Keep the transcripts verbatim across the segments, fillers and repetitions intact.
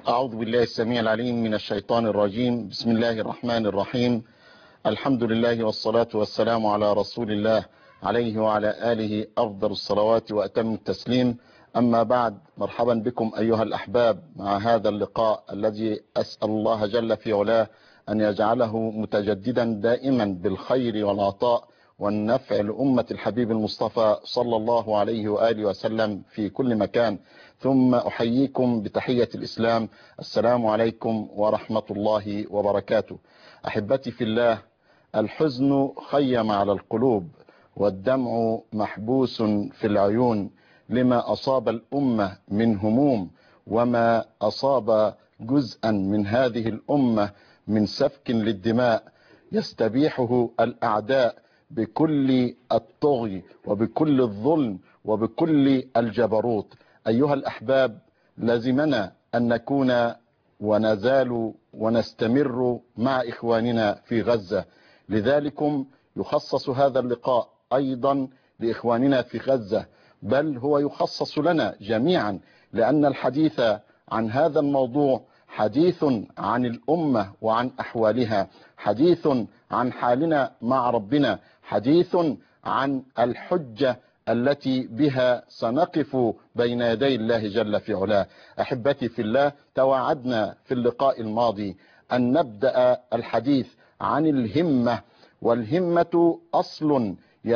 أعوذ بالله السميع العليم من الشيطان الرجيم. بسم الله الرحمن الرحيم. الحمد لله والصلاة والسلام على رسول الله عليه وعلى آله أفضل الصلوات وأتم التسليم. أما بعد، مرحبا بكم أيها الأحباب مع هذا اللقاء الذي أسأل الله جل في علاه أن يجعله متجددا دائما بالخير والعطاء والنفع لأمة الحبيب المصطفى صلى الله عليه وآله وسلم في كل مكان. ثم أحييكم بتحية الإسلام، السلام عليكم ورحمة الله وبركاته. أحبتي في الله، الحزن خيم على القلوب والدمع محبوس في العيون لما أصاب الأمة من هموم، وما أصاب جزءا من هذه الأمة من سفك للدماء يستبيحه الأعداء بكل الطغي وبكل الظلم وبكل الجبروت. أيها الأحباب، لازمنا أن نكون ونزال ونستمر مع إخواننا في غزة، لذلكم يخصص هذا اللقاء أيضا لإخواننا في غزة، بل هو يخصص لنا جميعا، لأن الحديث عن هذا الموضوع حديث عن الأمة وعن أحوالها، حديث عن حالنا مع ربنا، حديث عن الحجة التي بها سنقف بين يدي الله جل في علاه. أحبتي في الله، توعدنا في اللقاء الماضي أن نبدأ الحديث عن الهمة، والهمة أصل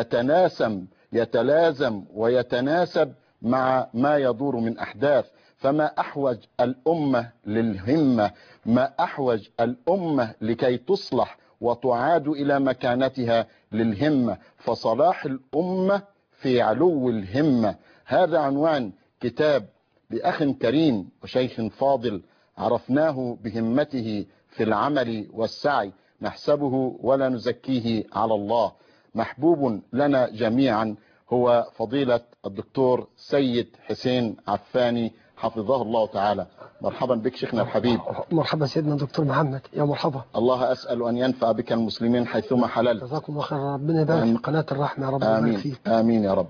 يتناسم يتلازم ويتناسب مع ما يدور من أحداث. فما أحوج الأمة للهمة، ما أحوج الأمة لكي تصلح وتعاد إلى مكانتها للهمة، فصلاح الأمة في علو الهمة. هذا عنوان كتاب لأخ كريم وشيخ فاضل عرفناه بهمته في العمل والسعي، نحسبه ولا نزكيه على الله، محبوب لنا جميعا، هو فضيلة الدكتور سيد حسين عفاني حفظه الله تعالى. مرحبا بك شيخنا الحبيب. مرحبا سيدنا دكتور محمد، يا مرحبا. الله أسأل أن ينفع بك المسلمين حيثما حللت. جزاكم الله خير، ربنا يبارك في قناة الرحمة يا رب. آمين فيك. آمين يا رب.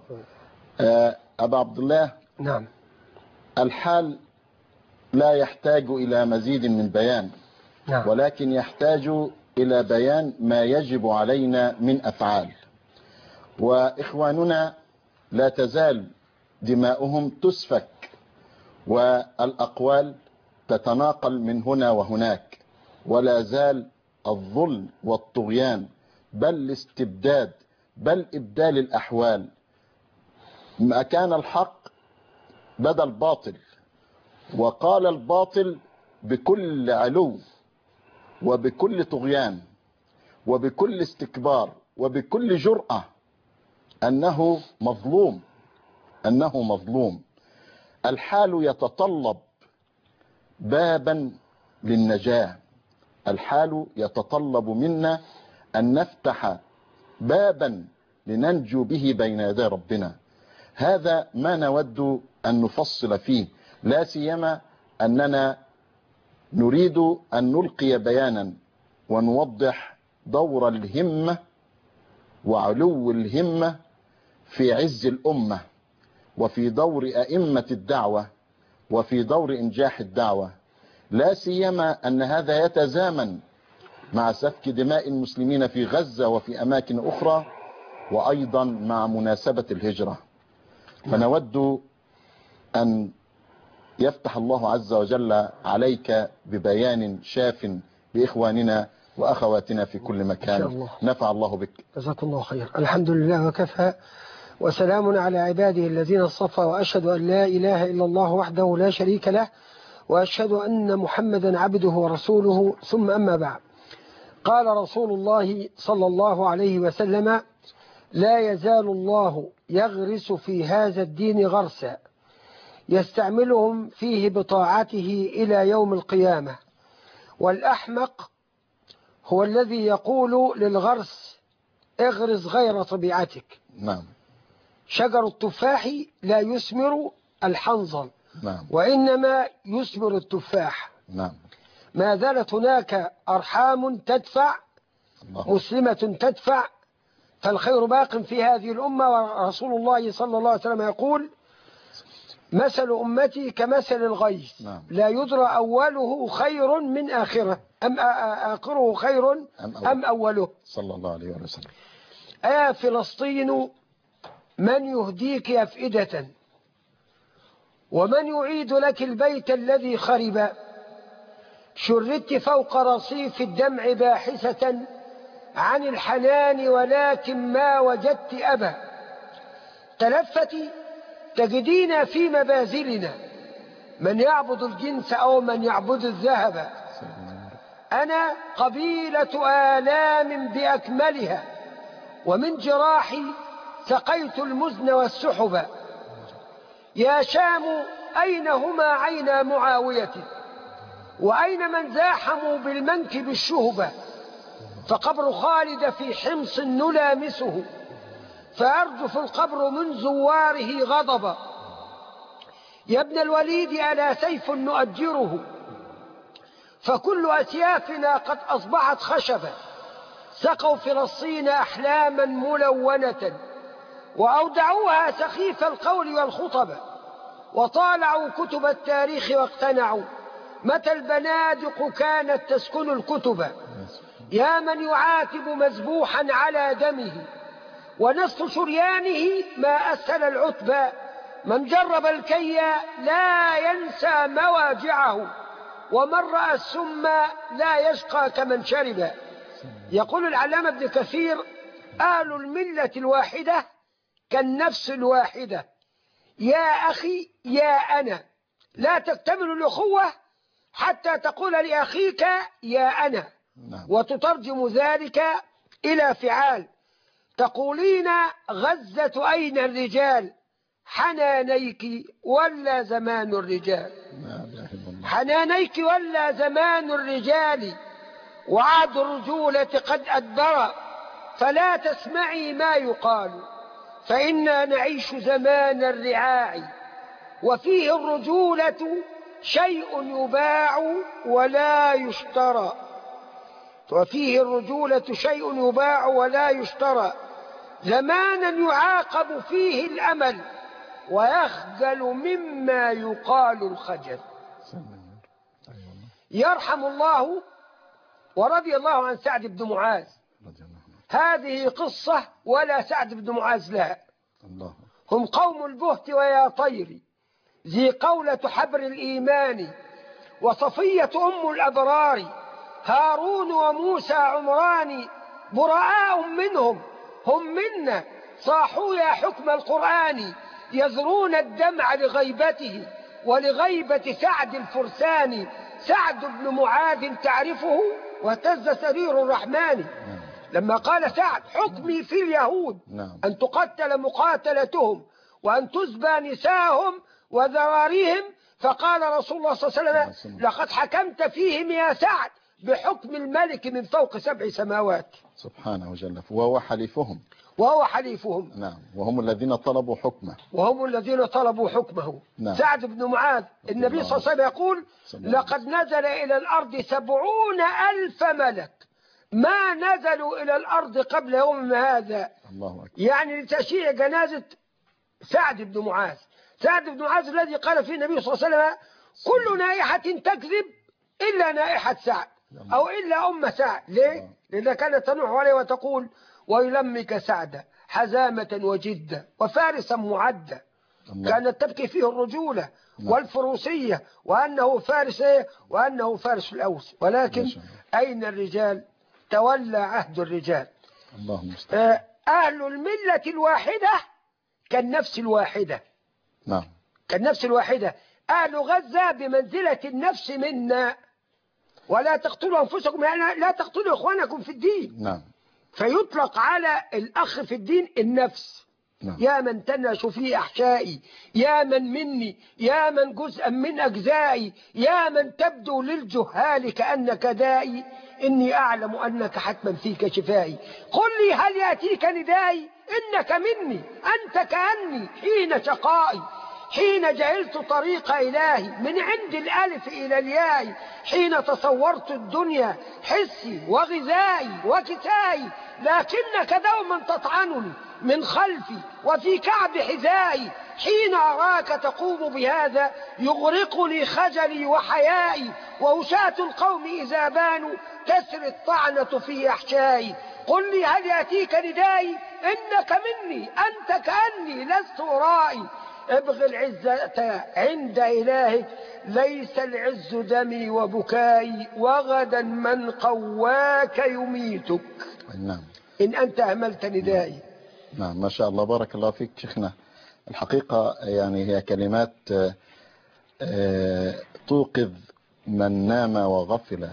أبا عبد الله، نعم، الحال لا يحتاج إلى مزيد من بيان، نعم، ولكن يحتاج إلى بيان ما يجب علينا من أفعال. وإخواننا لا تزال دماؤهم تسفك، والأقوال تتناقل من هنا وهناك، ولا زال الظلم والطغيان بل الاستبداد بل إبدال الأحوال. ما كان الحق بدا الباطل، وقال الباطل بكل علو وبكل طغيان وبكل استكبار وبكل جرأة أنه مظلوم أنه مظلوم. الحال يتطلب بابا للنجاة، الحال يتطلب منا أن نفتح بابا لننجو به بين يدي ربنا. هذا ما نود أن نفصل فيه، لا سيما أننا نريد أن نلقي بيانا ونوضح دور الهمة وعلو الهمة في عز الأمة، وفي دور أئمة الدعوة، وفي دور إنجاح الدعوة، لا سيما أن هذا يتزامن مع سفك دماء المسلمين في غزة وفي أماكن أخرى، وأيضا مع مناسبة الهجرة. فنود أن يفتح الله عز وجل عليك ببيان شاف لإخواننا وأخواتنا في كل مكان. الله. نفع الله بك. جزاك الله خير. الحمد لله وكفى، وسلام على عباده الذين اصطفى، وأشهد أن لا إله إلا الله وحده لا شريك له، وأشهد أن محمدا عبده ورسوله، ثم أما بعد. قال رسول الله صلى الله عليه وسلم: لا يزال الله يغرس في هذا الدين غرسا يستعملهم فيه بطاعته إلى يوم القيامة. والأحمق هو الذي يقول للغرس: اغرس غير طبيعتك. نعم. شجر التفاح لا يثمر الحنظل، نعم، وإنما يثمر التفاح. نعم. ما زالت هناك أرحام تدفع، الله. مسلمة تدفع، فالخير باق في هذه الأمة. ورسول الله صلى الله عليه وسلم يقول: مثل أمتي كمثل الغيث نعم. لا يدرى أوله خير من آخره أم آخره خير أم, أول. أم أوله. صلى الله عليه وسلم. آه فلسطين من يهديك أفئدة ومن يعيد لك البيت الذي خرب، شردت فوق رصيف الدمع باحثة عن الحنان ولكن ما وجدت أبا، تلفتي تجدين في مبازلنا من يعبد الجنس أو من يعبد الذهب، أنا قبيلة آلام بأكملها ومن جراحي سقيت المزن والسحب، يا شام أين هما عين معاوية وأين من زاحموا بالمنكب الشهبة، فقبر خالد في حمص نلامسه فأرجف القبر من زواره غضبا، يا ابن الوليد ألا سيف نؤجره فكل أسيافنا قد أصبحت خشبا، سقوا فلسطين أحلاما ملونة وأودعوها سخيف القول والخطب، وطالعوا كتب التاريخ واقتنعوا متى البنادق كانت تسكن الكتب، يا من يعاتب مذبوحا على دمه ونصف شريانه ما أسهل العتبى، من جرب الكي لا ينسى مواجعه ومن رأى السم لا يشقى كمن شرب. يقول العلامة ابن كثير أهل الملة الواحدة كالنفس الواحدة، يا أخي يا أنا، لا تكتمل الأخوة حتى تقول لأخيك يا أنا، وتترجم ذلك إلى فعال، تقولين غزة أين الرجال حنانيك ولا زمان الرجال، حنانيك ولا زمان الرجال وعد الرجولة قد أدبر، فلا تسمعي ما يقال فإنا نعيش زمان الرعاع، وفيه الرجولة شيء يباع ولا يشترى، وفيه الرجولة شيء يباع ولا يشترى، زمانا يعاقب فيه الأمل ويخجل مما يقال الخجل. يرحم الله ورضي الله عن سعد بن معاذ، هذه قصة ولا سعد بن معاذ لها، هم قوم البهت ويا طير ذي قولة حبر الإيمان وصفية أم الأبرار، هارون وموسى عمران براء منهم هم منا صاحوا يا حكم القرآن، يذرون الدمع لغيبته ولغيبة سعد الفرسان، سعد بن معاذ تعرفه واهتز سرير الرحمن لما قال سعد حكمي في اليهود أن تقتل مقاتلتهم وأن تزبى نساهم وذراريهم، فقال رسول الله صلى الله عليه وسلم لقد حكمت فيهم يا سعد بحكم الملك من فوق سبع سماوات سبحانه وجل، وهو حليفهم وهو حليفهم نعم، وهم الذين طلبوا حكمه وهم الذين طلبوا حكمه نعم. سعد بن معاذ النبي صلى الله عليه وسلم يقول لقد نزل إلى الأرض سبعون ألف ملك ما نزلوا إلى الأرض قبل يوم هذا، الله أكبر. يعني لتشييع جنازة سعد بن معاذ، سعد بن معاذ الذي قال فيه النبي صلى الله عليه وسلم كل نائحة تكذب إلا نائحة سعد أو إلا أم سعد. ليه؟ لأنها كانت تنوح عليه وتقول ويلمك سعد حزامة وجدة وفارسا معدة، كانت تبكي فيه الرجولة والفروسية وأنه فارس وأنه فارس الأوس، ولكن أين الرجال؟ تولى عهد الرجال. اللهم أهل الملة الواحدة كالنفس الواحدة نعم، كالنفس الواحدة، أهل غزة بمنزلة النفس منا، ولا تقتلوا أنفسكم يعني لا تقتلوا إخوانكم في الدين نعم، فيطلق على الأخ في الدين النفس نعم. يا من تنعش في أحشائي، يا من مني، يا من جزءا من أجزائي، يا من تبدو للجهال كأنك دائي، إني أعلم أنك حتما فيك شفائي، قل لي هل يأتيك ندائي إنك مني أنت كأني حين شقائي، حين جهلت طريق إلهي من عند الألف إلى الياء، حين تصورت الدنيا حسي وغذائي وكسائي، لكنك دوما تطعنني من خلفي وفي كعب حذائي، حين أراك تقوم بهذا يغرقني خجلي وحيائي، ووشاة القوم إذا بانوا تسري الطعنة في أحشائي. قل لي هل يأتيك ندائي؟ إنك مني أنت كأني لست أرائي. ابغ العزة عند إلهك، ليس العز دمي وبكائي، وغدا من قواك يميتك نعم. إن أنت أهملت ندائي. نعم ما شاء الله، بارك الله فيك شيخنا. الحقيقة يعني هي كلمات توقظ من نام وغفل،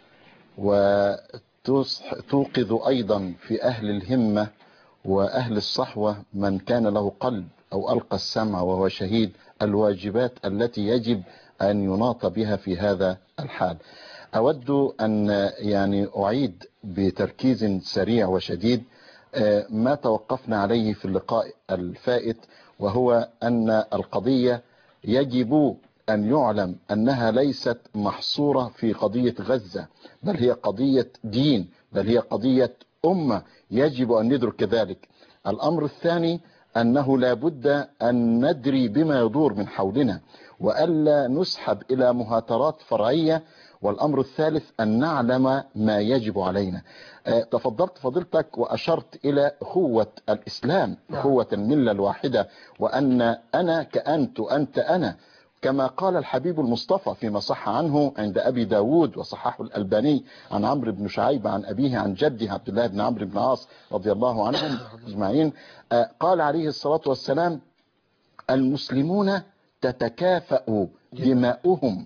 وتوقظ أيضا في أهل الهمة وأهل الصحوة من كان له قلب أو ألقى السمع وهو شهيد الواجبات التي يجب أن يناط بها في هذا الحال. أود أن يعني أعيد بتركيز سريع وشديد ما توقفنا عليه في اللقاء الفائت، وهو أن القضية يجب أن يعلم أنها ليست محصورة في قضية غزة، بل هي قضية دين، بل هي قضية أمة، يجب أن ندرك ذلك. الأمر الثاني أنه لا بد أن ندري بما يدور من حولنا وألا نسحب إلى مهاترات فرعية. والأمر الثالث أن نعلم ما يجب علينا. تفضلت فضيلتك وأشرت إلى أخوة الإسلام، أخوة الملة الواحدة، وأن أنا كأنت وأنت أنا، كما قال الحبيب المصطفى فيما صح عنه عند أبي داود وصححه الألباني عن عمرو بن شعيب عن أبيه عن جده عبد الله بن عمرو بن عاص رضي الله عنهم أجمعين، قال عليه الصلاة والسلام: المسلمون تتكافأ دماؤهم،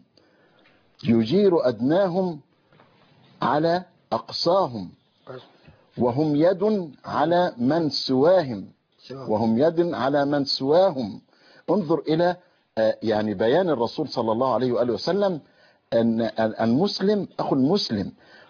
يجير أدناهم على أقصاهم، وهم يد على من سواهم وهم يد على من سواهم. انظر إلى يعني بيان الرسول صلى الله عليه وآله وسلم أن المسلم أخو المسلم.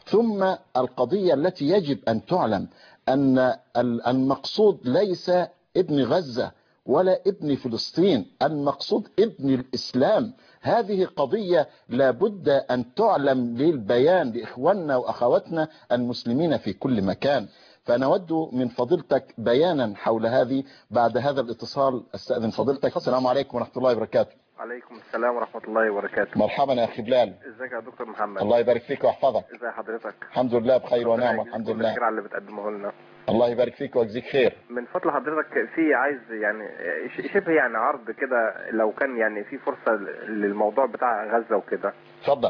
ثم القضية التي يجب أن تعلم أن المقصود ليس ابن غزة ولا ابن فلسطين، المقصود ابن الإسلام. هذه قضية لابد أن تعلم للبيان لإخواننا وأخواتنا المسلمين في كل مكان. فنود من فضيلتك بيانا حول هذه. بعد هذا الاتصال استأذن فضيلتك. السلام عليكم ورحمة الله وبركاته. عليكم السلام ورحمة الله وبركاته. مرحبا يا أخي بلال. ازيك يا دكتور محمد؟ الله يبارك فيك ويحفظك. ازي حضرتك؟ الحمد لله بخير ونعمة الحمد لله. الخير على اللي بتقدمه لنا. الله يبارك فيك ويجزيك خير. من فضل حضرتك في عايز يعني شبه يعني عرض كده، لو كان يعني في فرصة للموضوع بتاع غزة وكده. اتفضل.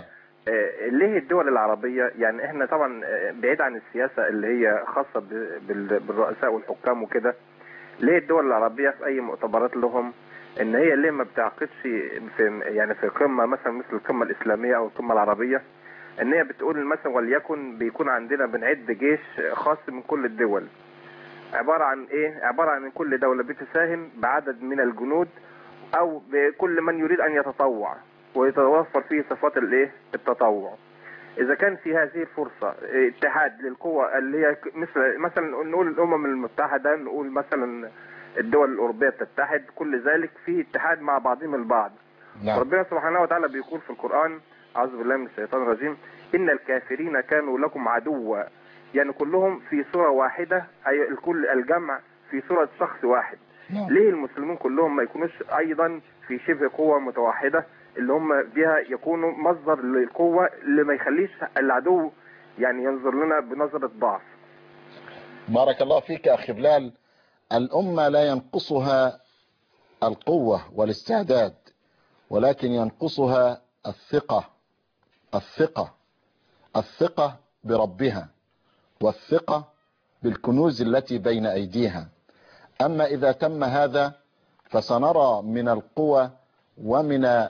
ليه الدول العربية يعني احنا طبعا بعيد عن السياسة اللي هي خاصة بالرؤساء والحكام وكده، ليه الدول العربية في اي مؤتمرات لهم ان هي ليه ما بتعقدش في يعني في قمة مثلا مثل القمة الاسلامية او القمة العربية، ان هي بتقول مثلا وليكن بيكون عندنا بنعد جيش خاص من كل الدول، عبارة عن ايه؟ عبارة عن كل دولة بتساهم بعدد من الجنود او بكل من يريد ان يتطوع ويتوفر فيه صفات الايه؟ التطوع. اذا كان في هذه الفرصة اتحاد للقوى اللي هي مثل مثلا نقول الامم المتحدة، نقول مثلا الدول الاوروبية تتحد، كل ذلك في اتحاد مع بعضهم البعض. نعم. ربنا سبحانه وتعالى بيقول في القرآن: اعوذ بالله من الشيطان الرجيم، ان الكافرين كانوا لكم عدوا، يعني كلهم في صورة واحدة، اي الكل الجمع في صورة شخص واحد. نعم. ليه المسلمين كلهم ما يكونوش ايضا في شبه قوة متوحدة اللي هم بها يكونوا مصدر للقوة اللي ما يخليش العدو يعني ينظر لنا بنظرة ضعف؟ بارك الله فيك يا أخي بلال. الأمة لا ينقصها القوة والاستعداد، ولكن ينقصها الثقة الثقة الثقة بربها والثقة بالكنوز التي بين أيديها. أما إذا تم هذا فسنرى من القوى ومن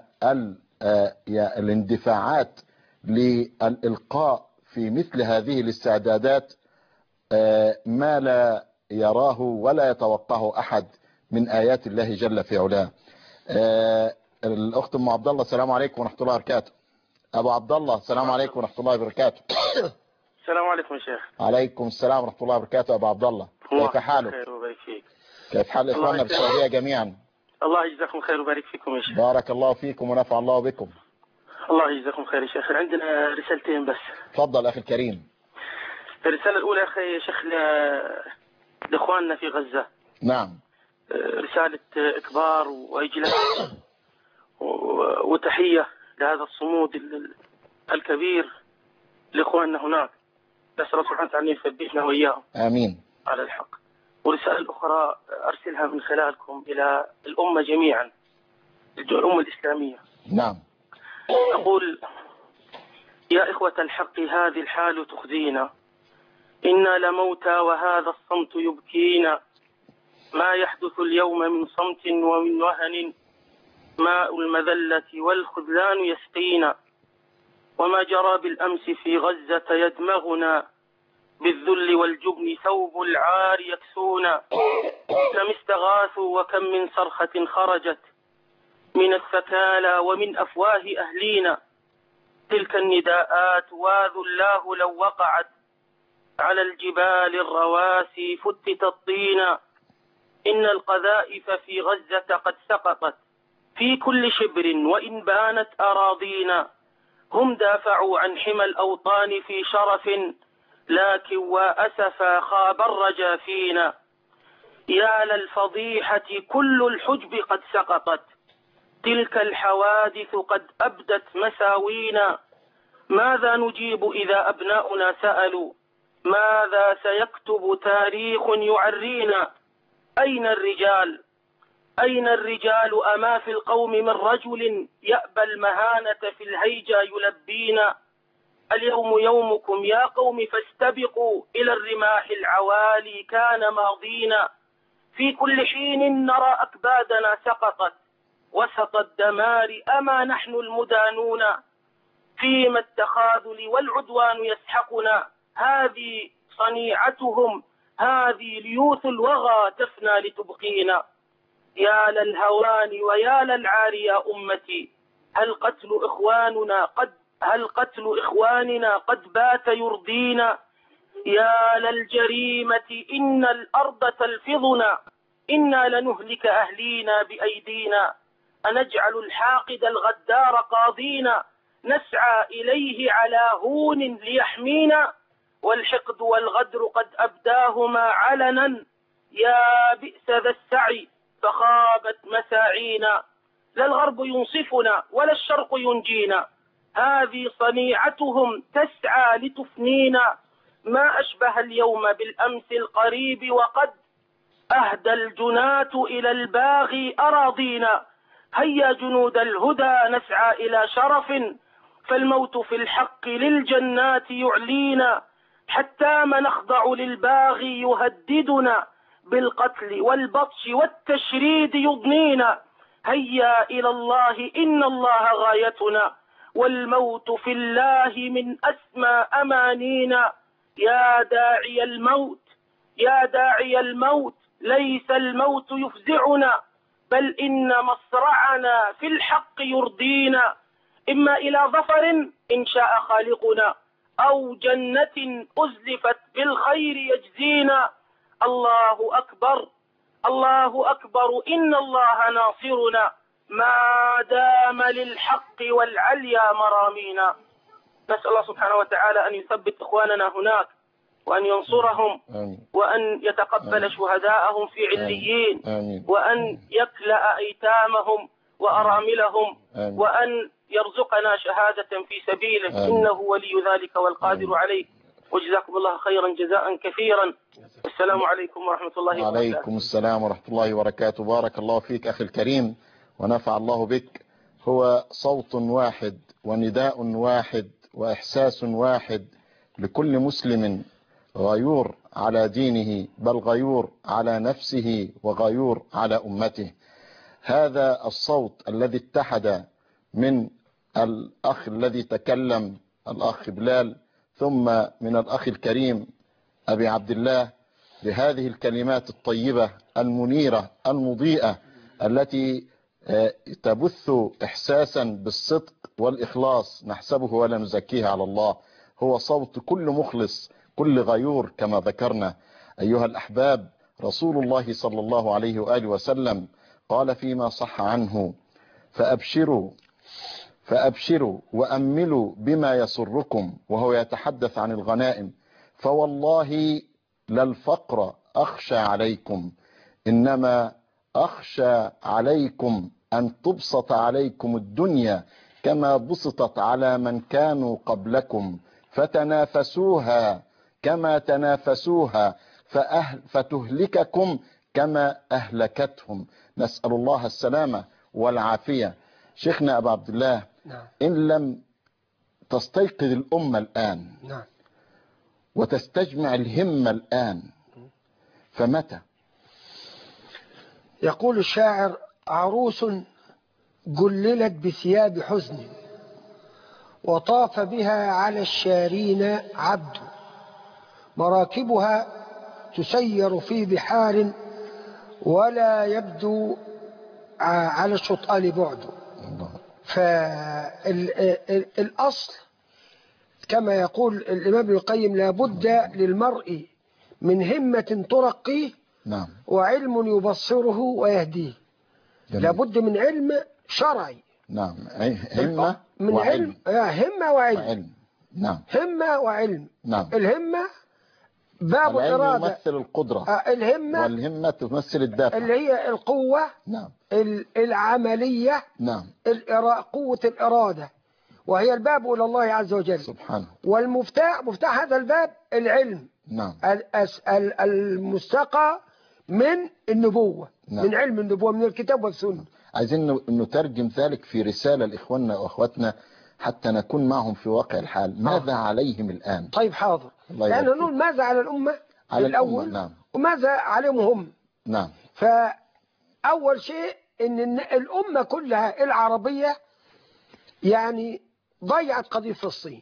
الاندفاعات للإلقاء في مثل هذه الاستعدادات ما لا يراه ولا يتوقعه أحد من آيات الله جل في علاه. الأخت أم عبد الله السلام عليكم ورحمة الله وبركاته. أبو عبد الله السلام عليكم ورحمة الله وبركاته. السلام عليكم يا شيخ. عليكم السلام ورحمة الله وبركاته. أبو عبد الله كيف حالك؟ خير وبارك فيك. كيف حال إخواننا بالسعودية جميعا؟ الله يجزاكم خير وبارك فيكم يا شيخ. بارك الله فيكم ونفع الله بكم. الله يجزاكم خير يا شيخ. عندنا رسالتين بس. تفضل أخي الكريم. الرسالة الأولى يا أخي يا شيخ لإخواننا في غزة، نعم. رسالة إكبار وإجلال وتحية لهذا الصمود الكبير لإخواننا هناك، نسأل الله سبحانه وتعالى أن يثبتنا وإياهم آمين على الحق. ورسالة أخرى أرسلها من خلالكم إلى الأمة جميعا، الأمة الإسلامية. نعم. أقول: يا إخوة الحق هذه الحال تخزينا، إنا لموتى وهذا الصمت يبكينا، ما يحدث اليوم من صمت ومن وهن، ماء المذلة والخذلان يسقينا، وما جرى بالأمس في غزة يدمغنا، بالذل والجبن ثوب العار يكسونا، كم استغاثوا وكم من صرخة خرجت من الثكالى ومن أفواه أهلينا، تلك النداءات واذلاه لو وقعت على الجبال الرواسي فتت الطينا، إن القذائف في غزة قد سقطت في كل شبر وإن بانت أراضينا، هم دافعوا عن حمى الأوطان في شرف لكن وأسفا خاب الرجا فينا، يا للفضيحة كل الحجب قد سقطت، تلك الحوادث قد أبدت مساوينا، ماذا نجيب إذا أبناؤنا سألوا، ماذا سيكتب تاريخ يعرينا، أين الرجال أين الرجال أما في القوم من رجل يأبى المهانة في الهيجا يلبينا، اليوم يومكم يا قوم فاستبقوا إلى الرماح العوالي كان ماضينا، في كل حين نرى أكبادنا سقطت وسط الدمار أما نحن المدانون، فيما التخاذل والعدوان يسحقنا، هذه صنيعتهم هذه ليوث الوغى تفنى لتبقينا، يا للهوان ويا للعار يا أمتي، هل قتل إخواننا قد هل قتل إخواننا قد بات يرضينا، يا للجريمة إن الأرض تلفظنا، إنا لنهلك أهلينا بأيدينا، أنجعل الحاقد الغدار قاضينا، نسعى إليه على هون ليحمينا، والحقد والغدر قد أبداهما علنا، يا بئس ذا السعي فخابت مساعينا، لا الغرب ينصفنا ولا الشرق ينجينا، هذه صنيعتهم تسعى لتفنينا، ما أشبه اليوم بالأمس القريب وقد أهدى الجناة إلى الباغي أراضينا، هيا جنود الهدى نسعى إلى شرف، فالموت في الحق للجنات يعلينا، حتى ما نخضع للباغي يهددنا، بالقتل والبطش والتشريد يضنينا، هيا إلى الله إن الله غايتنا، والموت في الله من أسمى أمانينا، يا داعي الموت يا داعي الموت ليس الموت يفزعنا، بل إن مصرعنا في الحق يرضينا، إما إلى ظفر إن شاء خالقنا، أو جنة أزلفت بالخير يجزينا، الله أكبر الله أكبر إن الله ناصرنا، ما دام للحق والعليا مرامينا. نسأل الله سبحانه وتعالى أن يثبت إخواننا هناك وأن ينصرهم آمين. وأن يتقبل آمين. شهداءهم في عليين آمين. وأن يكلأ أيتامهم وأراملهم آمين. وأن يرزقنا شهادة في سبيله آمين. إنه ولي ذلك والقادر آمين. عليه. وجزاكم الله خيرا جزاء كثيرا. السلام عليكم ورحمة الله وبركاته. وعليكم السلام ورحمة الله وبركاته. بارك الله فيك أخي الكريم ونفع الله بك. هو صوت واحد ونداء واحد وإحساس واحد لكل مسلم غيور على دينه، بل غيور على نفسه وغيور على أمته. هذا الصوت الذي اتحد من الأخ الذي تكلم الأخ بلال، ثم من الأخ الكريم أبي عبد الله، بهذه الكلمات الطيبة المنيرة المضيئة التي تبث إحساسا بالصدق والإخلاص نحسبه ولا نزكيه على الله. هو صوت كل مخلص، كل غيور كما ذكرنا. أيها الأحباب، رسول الله صلى الله عليه وآله وسلم قال فيما صح عنه: فأبشروا فأبشروا وأملوا بما يسركم، وهو يتحدث عن الغنائم، فوالله للفقر أخشى عليكم، إنما أخشى عليكم أن تبسط عليكم الدنيا كما بسطت على من كانوا قبلكم فتنافسوها كما تنافسوها فأهل فتهلككم كما أهلكتهم. نسأل الله السلامة والعافية. شيخنا أبا عبد الله، نعم. إن لم تستيقظ الأمة الآن نعم. وتستجمع الهمة الآن فمتى؟ يقول الشاعر: عروس جللت بثياب حزن وطاف بها على الشارين عبد، مراكبها تسير في بحار ولا يبدو على الشطآن بعد. فالأصل كما يقول الإمام ابن القيم: لابد للمرء من همة ترقيه، نعم. وعلم يبصره ويهديه. جميل. لابد من علم شرعي. نعم. همة من وعلم. علم همة وعلم. وعلم. نعم. همة وعلم. نعم. الهمة باب العلم الإرادة، يمثل القدرة، آه الهمة والهمة تمثل الدافع اللي هي القوة. نعم. العملية. نعم. قوة الإرادة، وهي الباب إلى الله عز وجل سبحانه. والمفتاح، مفتاح هذا الباب العلم. نعم. المستقى من النبوة. نعم. من علم النبوة، من الكتاب والسنة. عايزين نترجم ذلك في رسالة لإخواننا وأخواتنا حتى نكون معهم في واقع الحال. ماذا آه. عليهم الآن؟ طيب حاضر. يعني نقول ماذا على الأمة على الأول الأمة. نعم. وماذا عليهم هم. نعم. فأول شيء إن الأمة كلها العربية يعني ضيعت قضية فلسطين،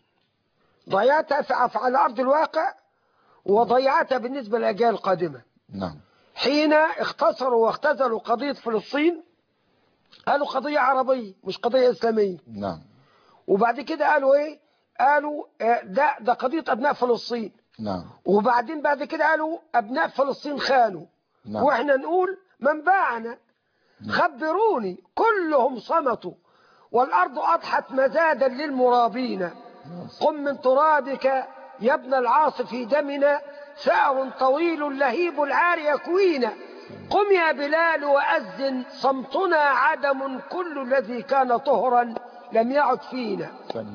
ضيعتها على أرض الواقع، وضيعتها بالنسبة للأجيال القادمة. نعم. حين اختصروا واختزلوا قضية فلسطين قالوا قضية عربية مش قضية إسلامية. نعم. وبعد كده قالوا إيه؟ قالوا ده ده قضية أبناء فلسطين. نعم. وبعدين بعد كده قالوا أبناء فلسطين خانوا. نعم. وإحنا نقول من باعنا. نعم. خبروني. كلهم صمتوا والأرض أضحت مزادا للمرابين. نعم. قم من ترابك يا ابن العاص في دمنا، ثأر طويل لهيب العار يكوينا. قم يا بلال وأذن صمتنا عدم، كل الذي كان طهرا لم يعد فينا.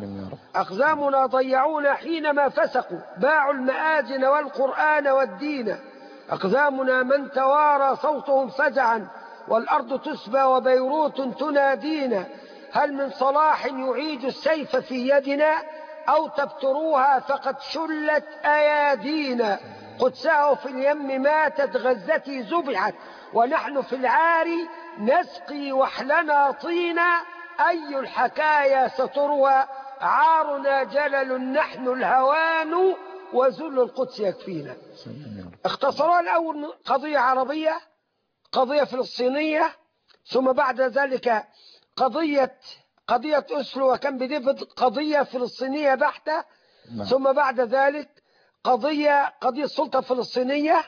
أقزامنا ضيعونا حينما فسقوا، باعوا المآذن والقرآن والدين. أقزامنا من توارى صوتهم فزعا، والأرض تسبى وبيروت تنادينا. هل من صلاح يعيد السيف في يدنا، أو تبتروها فقد شلت أيادينا. قدساه في اليم ماتت، غزتي ذبحت، ونحن في العاري نسقي وحلنا طينا. أي الحكايا ستروى، عارنا جلل نحن الهوان، وذل القدس يكفينا. اختصروا الأول قضية عربية، قضية فلسطينية، ثم بعد ذلك قضية قضية أسلو وكان بديفيد قضية فلسطينية بحتة. نعم. ثم بعد ذلك قضية قضية السلطة الفلسطينية،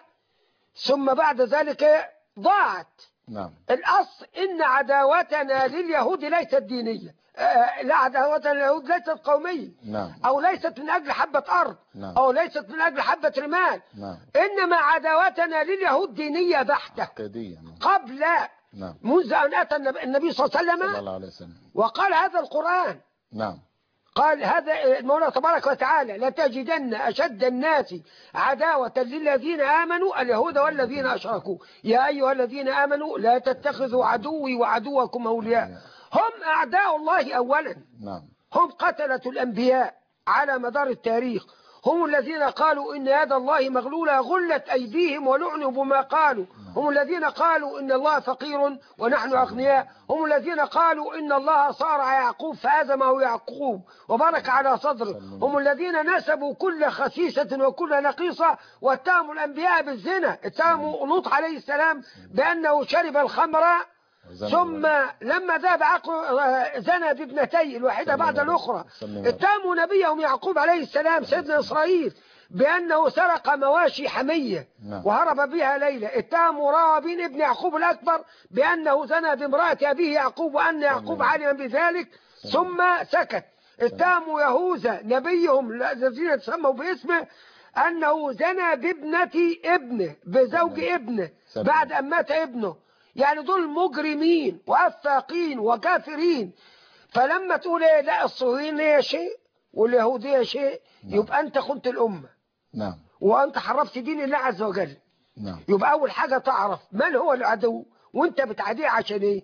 ثم بعد ذلك ضاعت. نعم. الأصل إن عداوتنا لليهود ليست دينية، آه لا، عداوتنا لليهود ليست قومية. نعم. أو ليست من أجل حبة أرض. نعم. أو ليست من أجل حبة رمال. نعم. إنما عداوتنا لليهود دينية بحتة. عقيدية. قبل نعم. منذ أن أتى النبي صلى الله عليه وسلم وقال هذا القرآن. نعم. قال هذا المولى تبارك وتعالى: لتجدن أشد الناس عداوة للذين آمنوا اليهود والذين أشركوا، يا أيها الذين آمنوا لا تتخذوا عدوي وعدوكم أولياء. هم أعداء الله أولا. نعم. هم قتلة الأنبياء على مدار التاريخ، هم الذين قالوا إن يد الله مغلولة غلت أيديهم ولعنوا بما قالوا. هم الذين قالوا إن الله فقير ونحن أغنياء. هم الذين قالوا إن الله صارع يعقوب فأزمه يعقوب وبارك على صدره. هم الذين نسبوا كل خسيسة وكل نقيصة، واتهموا الأنبياء بالزنا. اتهموا لوط عليه السلام بأنه شرب الخمر، ثم لما ذهب عقله زنى بابنتيه الواحدة بعد الأخرى. اتهموا نبيهم يعقوب عليه السلام سيدنا إسرائيل بأنه سرق مواشي حمية وهرب بها ليلة. اتهموا راوبين ابن يعقوب الأكبر بأنه زنى بامرأة أبيه يعقوب وأن يعقوب علم بذلك ثم سكت. اتهموا يهوذا نبيهم الذين تسموا باسمه أنه زنى بابنة ابنه بزوج ابنه سلام. بعد أن مات ابنه. يعني دول مجرمين وأفاقين وكافرين. فلما تقول ايه لا الصهيونية شيء واليهودية شيء، نعم. يبقى أنت خنت الأمة نعم وأنت حرفت دين الله عز وجل. نعم يبقى أول حاجة تعرف من هو العدو وأنت بتعاديه عشان إيه،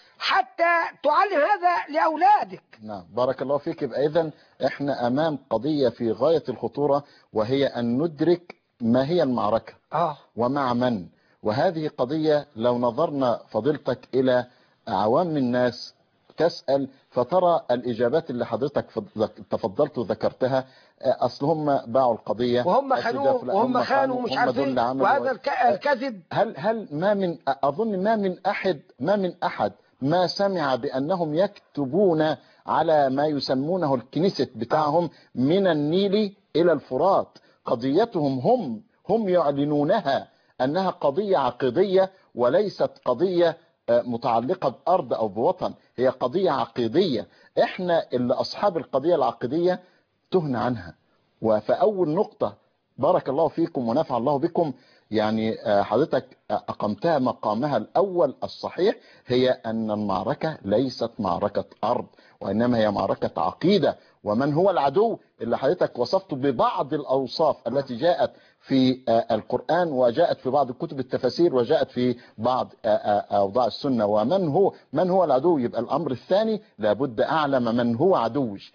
حتى تعلم هذا لأولادك. نعم بارك الله فيك. يبقى إذن احنا أمام قضية في غاية الخطورة، وهي أن ندرك ما هي المعركة آه. ومع من. وهذه قضية لو نظرنا فضيلتك إلى عوام الناس تسأل فترى الإجابات اللي حضرتك تفضلت وذكرتها، أصل هم باعوا القضية وهم خانوه وهم خانوا مش عارفين، وهذا الكذب. هل هل ما من أظن ما من أحد ما من أحد ما سمع بأنهم يكتبون على ما يسمونه الكنيست بتاعهم من النيل إلى الفرات. قضيتهم هم هم يعلنونها أنها قضية عقيدية وليست قضية متعلقة بأرض أو بوطن، هي قضية عقيدية. احنا اللي أصحاب القضية العقيدية تهنا عنها. وفأول نقطة بارك الله فيكم ونفع الله بكم، يعني حضرتك أقمتها مقامها الأول الصحيح، هي أن المعركة ليست معركة أرض، وإنما هي معركة عقيدة. ومن هو العدو اللي حضرتك وصفته ببعض الأوصاف التي جاءت في القرآن وجاءت في بعض كتب التفاسير وجاءت في بعض أوضاع السنة. ومن هو من هو العدو؟ يبقى الأمر الثاني لابد أعلم من هو عدوش.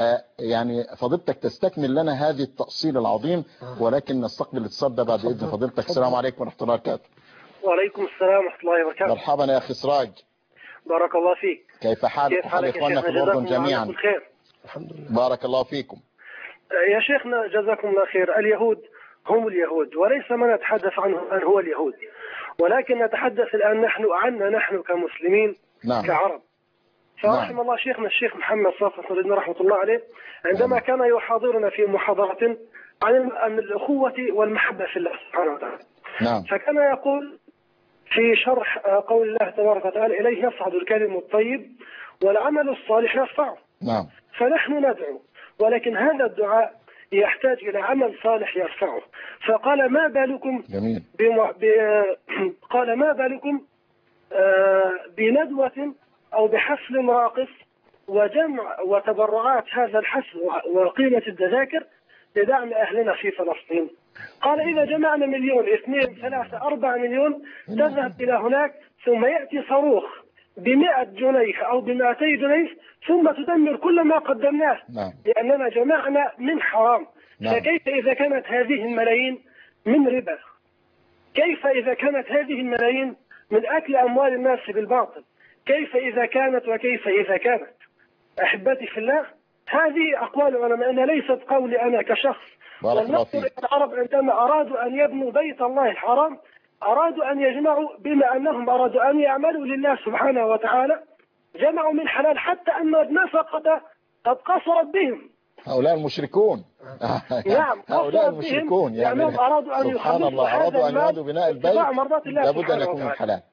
يعني فضيلتك تستكمل لنا هذه التأصيل العظيم، ولكن نستقبل الاتصال ده بعد إذن فضيلتك. السلام عليكم ورحمة الله وبركاته. وعليكم السلام ورحمة الله وبركاته. مرحبا يا أخي سراج. بارك الله فيك. كيف حالك وحال إخواننا في الأردن جميعا؟ الخير. الحمد لله. بارك الله فيكم. يا شيخنا جزاكم الله خير. اليهود هم اليهود، وليس ما نتحدث عنه الآن هو اليهود، ولكن نتحدث الآن نحن عنا نحن كمسلمين. نعم. كعرب. فرحم الله شيخنا الشيخ محمد صافي سيدنا رحمة الله عليه عندما كان يحاضرنا في محاضرة عن الأخوة والمحبة في الله سبحانه وتعالى. نعم. فكان يقول في شرح قول الله تبارك وتعالى إليه يصعد الكلم الطيب والعمل الصالح يرفعه. نعم. فنحن ندعو، ولكن هذا الدعاء يحتاج إلى عمل صالح يرفعه. فقال ما بالكم جميل. بم... ب... قال ما بالكم آه بندوة أو بحفل راقص وجمع وتبرعات هذا الحفل وقيمة التذاكر لدعم أهلنا في فلسطين. قال إذا جمعنا مليون اثنين ثلاثة أربعة مليون تذهب إلى هناك، ثم يأتي صاروخ بمئة جنيه أو بمئتي جنيه ثم تدمر كل ما قدمناه. نعم. لأننا جمعنا من حرام. نعم. فكيف إذا كانت هذه الملايين من ربا؟ كيف إذا كانت هذه الملايين من أكل أموال الناس بالباطل؟ كيف إذا كانت وكيف إذا كانت؟ أحبتي في الله، هذه أقوال علماء ليست قولي أنا كشخص. والنصر العرب عندما أرادوا أن يبنوا بيت الله الحرام أرادوا أن يجمعوا، بما أنهم أرادوا أن يعملوا لله سبحانه وتعالى جمعوا من حلال، حتى أن النفقة قد قصرت بهم. هؤلاء المشركون. نعم. هؤلاء المشركون يعني أرادوا أن سبحان الله أرادوا أن يعودوا بناء البيت لابد أن يكون من حلال.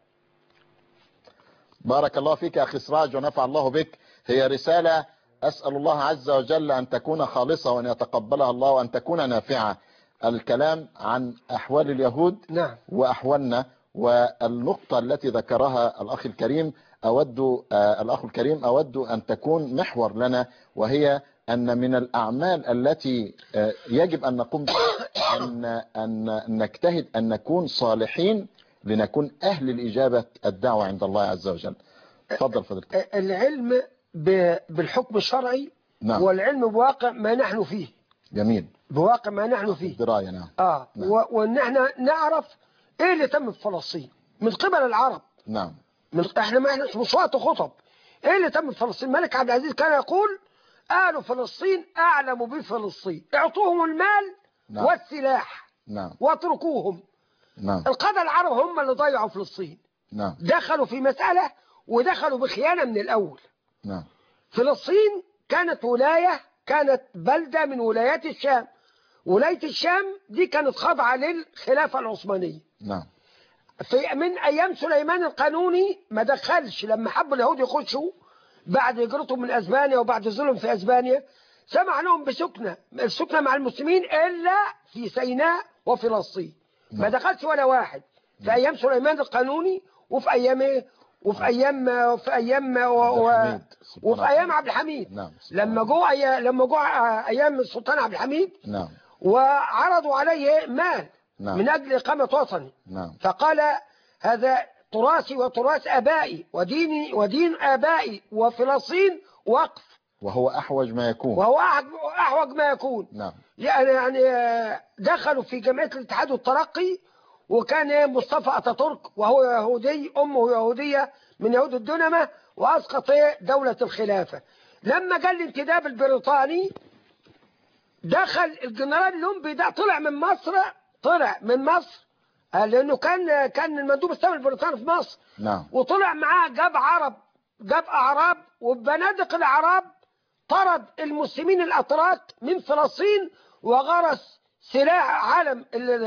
بارك الله فيك يا أخي سراج ونفع الله بك. هي رسالة أسأل الله عز وجل أن تكون خالصة وأن يتقبلها الله وأن تكون نافعة. الكلام عن أحوال اليهود نعم. وأحوالنا، والنقطة التي ذكرها الأخ الكريم أود آه الأخ الكريم أود أن تكون محور لنا، وهي أن من الأعمال التي آه يجب أن نقوم بها أن, أن نجتهد أن نكون صالحين لنكون أهل الإجابة الدعوة عند الله عز وجل. تفضل فضلك. العلم بالحكم الشرعي. نعم. والعلم بواقع ما نحن فيه. جميل. بواقع ما نحن فيه. الدراية. نعم. آه نعم. وأن احنا نعرف إيه اللي تم في فلسطين من قبل العرب. نعم. من احنا ما احنا مش وقت خطب. إيه اللي تم في فلسطين؟ الملك عبد العزيز كان يقول أهل فلسطين أعلم بفلسطين، اعطوهم المال. نعم. والسلاح. نعم. واتركوهم. نعم. القادة العرب هم اللي ضيعوا فلسطين. نعم. دخلوا في مسألة ودخلوا بخيانة من الأول. نعم. فلسطين كانت ولاية، كانت بلدة من ولايات الشام. ولاية الشام دي كانت خاضعة للخلافة العثمانية. نعم. في من أيام سليمان القانوني ما دخلش، لما حبوا اليهود يخشوا بعد هجرتهم من أسبانيا وبعد ظلم في أسبانيا سمح لهم بسكنة السكنة مع المسلمين إلا في سيناء وفلسطين. نعم. ما دخلش ولا واحد في أيام سليمان القانوني وفي أيام إيه وفي أيام وفي أيام و... و... وفي أيام عبد الحميد. نعم. لما جو أي... لما جو أيام السلطان عبد الحميد. نعم. وعرضوا عليه مال. نعم. من أجل إقامة وطني. نعم. فقال هذا تراثي وتراث آبائي وديني ودين آبائي وفلسطين وقف. وهو أحوج ما يكون. وهو أحوج ما يكون. نعم. يعني يعني دخلوا في جمعية الاتحاد والترقي، وكان مصطفى أتاتورك وهو يهودي، أمه يهودية من يهود الدنمة، وأسقط دولة الخلافة. لما جاء الانتداب البريطاني دخل الجنرال لومبي ده، طلع من مصر طلع من مصر لأنه كان كان المندوب السامي البريطاني في مصر. نعم. وطلع معاه جاب عرب جاب أعراب، وبنادق الأعراب طرد المسلمين الأتراك من فلسطين، وغرس سلاح علم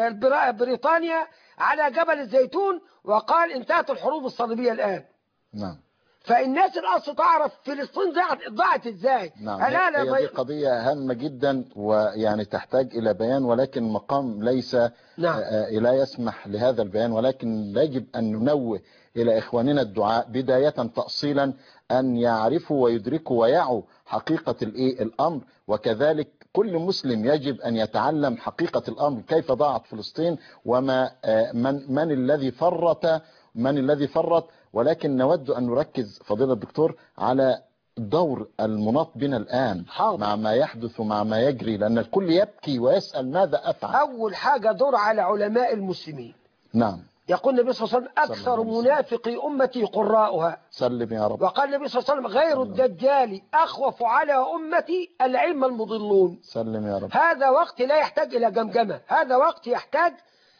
بريطانيا على جبل الزيتون، وقال انتهت الحروب الصليبية الآن. نعم. فالناس الأصل تعرف فلسطين ضاعت ضاعت ازاي. نعم. هي, هي دي قضية هامة جدا، ويعني تحتاج إلى بيان، ولكن المقام ليس نعم. لا يسمح لهذا البيان، ولكن يجب أن ننوه إلى إخواننا الدعاء بداية تأصيلا أن يعرفوا ويدركوا ويعوا حقيقة الإيه الأمر، وكذلك كل مسلم يجب أن يتعلم حقيقة الأمر، كيف ضاعت فلسطين، وما من من الذي فرط من الذي فرط ولكن نود أن نركز فضيلة الدكتور على دور المناط بنا الآن. حاضر. مع ما يحدث ومع ما يجري، لأن الكل يبكي ويسأل ماذا أفعل. أول حاجة دور على علماء المسلمين. نعم. يقول النبي صلى الله عليه وسلم أكثر منافقي أمتي قراؤها. سلم يا رب. وقال النبي صلى الله عليه وسلم غير الدجال أخوف على أمتي العلم المضلون. سلم يا رب. هذا وقت لا يحتاج إلى جمجمة، هذا وقت يحتاج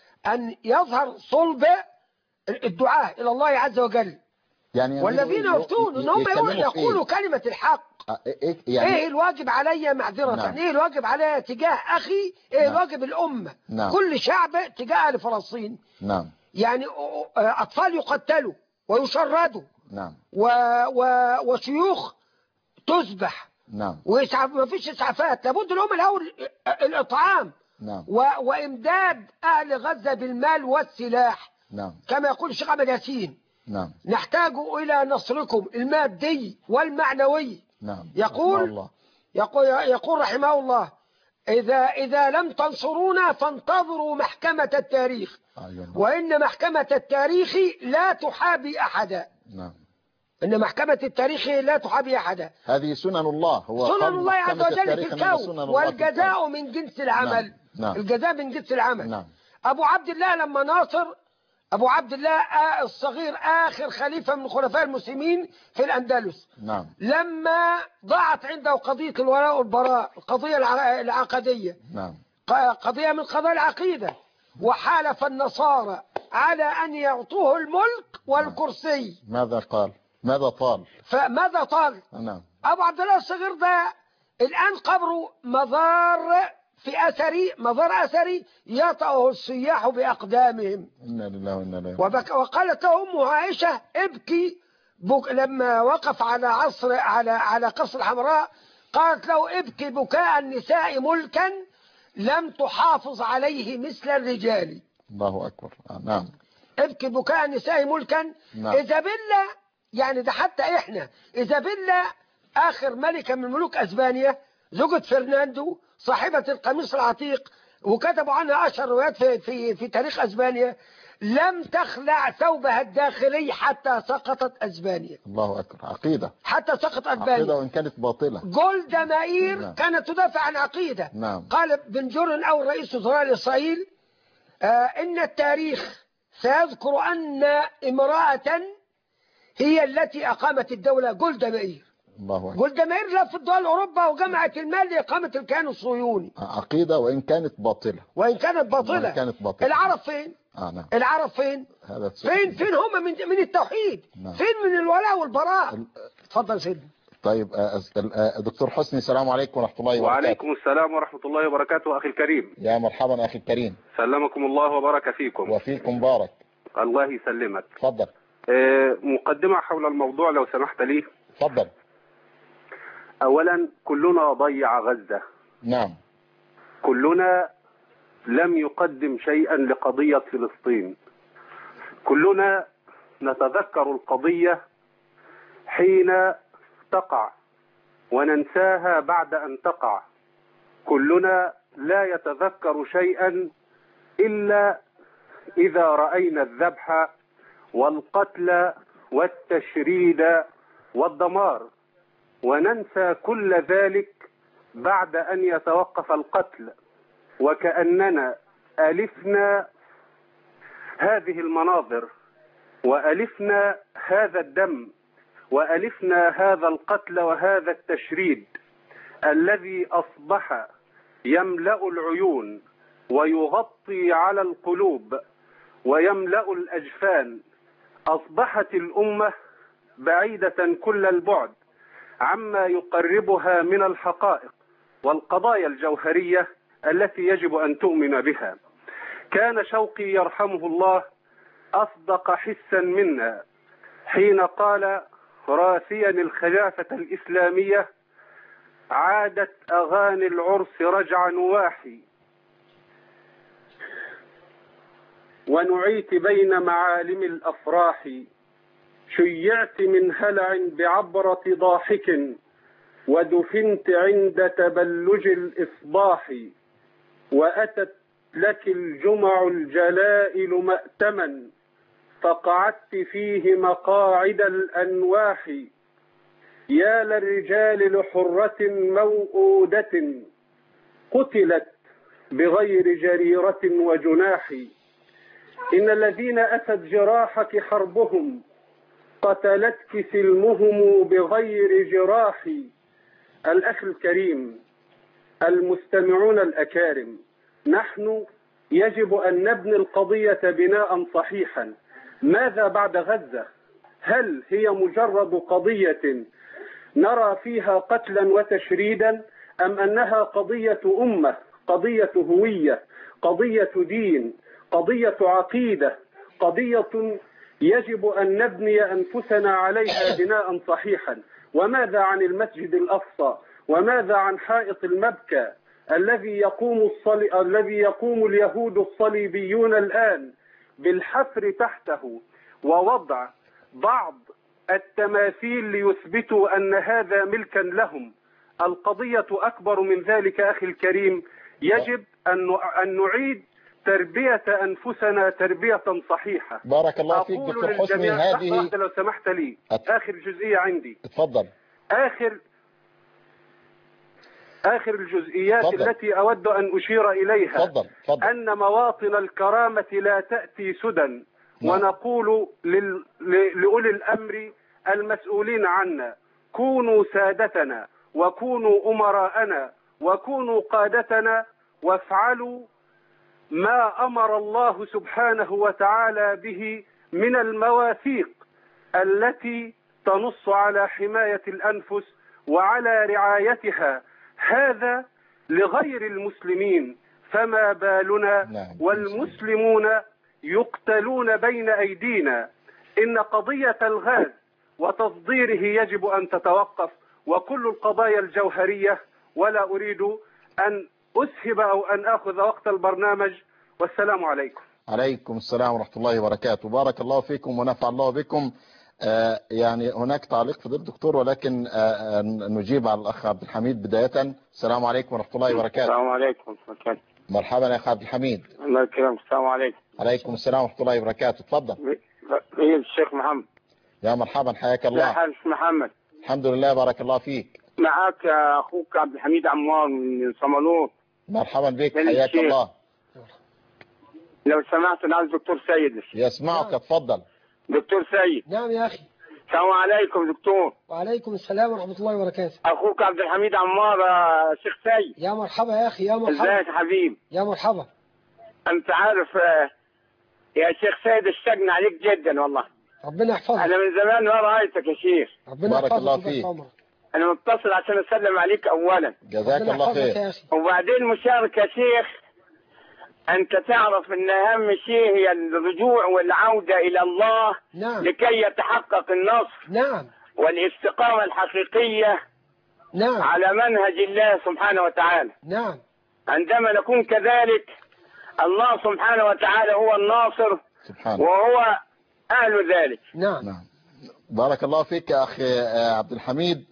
أن يظهر صلب الدعاء إلى الله عز وجل. يعني والذين يفتون ان هم يقولوا إيه؟ كلمة الحق. إيه, يعني ايه الواجب علي معذرة. نعم. ايه الواجب علي تجاه اخي، ايه نعم. الواجب الامة. نعم. كل شعب تجاه اهل فلسطين. نعم. يعني اطفال يقتلوا ويشردوا. نعم. و... و... وشيوخ تذبح. نعم. وإسعاف، ما فيش اسعافات، لابد لهم الاول الاطعام. نعم. و... وامداد اهل غزة بالمال والسلاح. نعم. كما يقول الشيخ أحمد ياسين. نعم. نحتاج إلى نصركم المادي والمعنوي. نعم. يقول الله. يقول يقول رحمه الله إذا إذا لم تنصرونا فانتظروا محكمة التاريخ. أيوة. وإن محكمة التاريخ لا تحابي أحدا. نعم. إن محكمة التاريخ لا تحابي أحدا. هذه سنن الله، هو سنن الله عز وجل في الكون، والجزاء من جنس العمل. نعم. نعم. الجزاء من جنس العمل. نعم. أبو عبد الله لما ناصر أبو عبد الله الصغير آخر خليفة من خلفاء المسلمين في الأندلس. نعم. لما ضاعت عنده قضية الولاء والبراء، القضية العقدية. نعم. قضية من قضايا العقيدة، وحالف النصارى على أن يعطوه الملك والكرسي. ماذا قال؟ ماذا طال؟ فماذا طال؟ نعم. أبو عبد الله الصغير ده الآن قبره مزار في أثري مزار أثري يطأه السياح بأقدامهم. إنا لله وإنا إليه. وقالت له أم عائشة ابكي بك لما وقف على عصر على على قصر الحمراء، قالت له ابكي بكاء النساء ملكا لم تحافظ عليه مثل الرجال. الله أكبر. آه نعم. ابكي بكاء النساء ملكا. نعم. إيزابيلا، يعني ده حتى إحنا إيزابيلا آخر ملكة من ملوك أسبانيا، زوجة فرناندو صاحبة القميص العتيق، وكتبوا عنها أشهر روايات في, في, في تاريخ أسبانيا، لم تخلع ثوبها الداخلي حتى سقطت أسبانيا. الله أكبر. عقيدة. حتى سقط أسبانيا. عقيدة وإن كانت باطلة. جولدا مائير نعم. كانت تدافع عن عقيدة. نعم. قال بن جورن أو رئيس وزراء إسرائيل آه إن التاريخ سيذكر أن امرأة هي التي أقامت الدولة. جولدا مائير. الله. جولدا مائير لفت دول أوروبا وجمعت المال لإقامة الكيان الصهيوني. عقيدة وإن كانت باطلة. وإن كانت باطلة. وإن كانت باطلة. العرب فين؟ آه نعم. العرب فين؟ هذا فين فين هم من من التوحيد؟ نعم. فين من الولاء والبراء؟ اتفضل سيدي. طيب دكتور حسني، السلام عليكم ورحمة الله وبركاته. وعليكم السلام ورحمة الله وبركاته أخي الكريم. يا مرحبا أخي الكريم. سلمكم الله وبارك فيكم. وفيكم بارك. الله يسلمك. تفضل. مقدمة حول الموضوع لو سمحت لي. تفضل. أولا كلنا ضيع غزة. نعم. كلنا لم يقدم شيئا لقضية فلسطين. كلنا نتذكر القضية حين تقع وننساها بعد أن تقع. كلنا لا يتذكر شيئا إلا إذا رأينا الذبح والقتل والتشريد والدمار، وننسى كل ذلك بعد أن يتوقف القتل، وكأننا ألفنا هذه المناظر وألفنا هذا الدم وألفنا هذا القتل وهذا التشريد الذي أصبح يملأ العيون ويغطي على القلوب ويملأ الأجفان. أصبحت الأمة بعيدة كل البعد عما يقربها من الحقائق والقضايا الجوهرية التي يجب أن تؤمن بها. كان شوقي يرحمه الله أصدق حسا منا حين قال راسيا الخلافة الإسلامية: عادت أغاني العرس رجع نواحي، ونعيت بين معالم الأفراح، شيعت من هلع بعبرة ضاحك، ودفنت عند تبلج الإصباح، وأتت لك الجمع الجلائل مأتما، فقعدت فيه مقاعد الأنواح. يا للرجال لحرة موؤودة، قتلت بغير جريرة وجناح. إن الذين أتت جراحك حربهم، قتلتك سلمهم بغير جراح. الأخ الكريم، المستمعون الأكارم، نحن يجب أن نبني القضية بناء صحيحا. ماذا بعد غزة؟ هل هي مجرد قضية نرى فيها قتلا وتشريدا، أم أنها قضية أمة، قضية هوية، قضية دين، قضية عقيدة، قضية يجب أن نبني أنفسنا عليها بناء صحيحا؟ وماذا عن المسجد الأقصى؟ وماذا عن حائط المبكى الذي يقوم الصلي... الذي يقوم اليهود الصليبيون الآن بالحفر تحته ووضع بعض التماثيل ليثبتوا أن هذا ملكا لهم؟ القضية أكبر من ذلك أخي الكريم. يجب أن نعيد تربية أنفسنا تربية صحيحة. بارك الله فيك دكتور حسني. هذه لو سمحت لي أت... آخر جزئية عندي. اتفضل. آخر آخر الجزئيات فضل. التي أود أن أشير إليها فضل. فضل. أن مواطن الكرامة لا تأتي سدى. نعم. ونقول لل... لأولي الأمر المسؤولين عنا: كونوا سادتنا وكونوا أمراءنا وكونوا قادتنا، وافعلوا ما أمر الله سبحانه وتعالى به من المواثيق التي تنص على حماية الأنفس وعلى رعايتها. هذا لغير المسلمين، فما بالنا والمسلمون يقتلون بين أيدينا؟ إن قضية الغاز وتصديره يجب أن تتوقف، وكل القضايا الجوهرية. ولا أريد أن أسهب أو أن أخذ وقت البرنامج، والسلام عليكم. عليكم السلام ورحمة الله وبركاته. بارك الله فيكم ونفع الله بكم. آه يعني هناك تعليق فضيلة الدكتور، ولكن آه نجيب على الأخ عبد الحميد بداية. السلام عليكم ورحمة الله وبركاته. السلام عليكم وبركاته. مرحبا يا أخ عبد الحميد. الله يكرمك. السلام عليكم. عليكم السلام ورحمة الله وبركاته. تفضل. هي الشيخ محمد. يا مرحبا، حياك الله. يا حاج محمد. الحمد لله، بارك الله فيك. معك أخوك عبد الحميد عمار من صمالوط. مرحبا بك، حياك الله. لو سمحت أنا عايز دكتور سيد. يسمعك، اتفضل. دكتور سيد. نعم يا أخي. السلام عليكم دكتور. وعليكم السلام ورحمة الله وبركاته. أخوك عبد الحميد عمار يا شيخ سيد. يا مرحبا يا أخي، يا مرحبا. ازيك يا حبيب؟ يا مرحبا. أنت عارف يا شيخ سيد اشتقنا عليك جدا والله. ربنا يحفظك. أنا من زمان ما رأيتك يا شيخ. ربنا بارك الله فيك. أنا متصل عشان أسلم عليك أولا. جزاك الله خير. وبعدين مشاركة يا شيخ، أنت تعرف أن أهم شيء هي الرجوع والعودة إلى الله. نعم. لكي يتحقق النصر. نعم. والاستقامة الحقيقية نعم. على منهج الله سبحانه وتعالى. نعم. عندما نكون كذلك الله سبحانه وتعالى هو الناصر سبحانه وهو أهل ذلك. نعم. نعم. بارك الله فيك يا أخي عبد الحميد.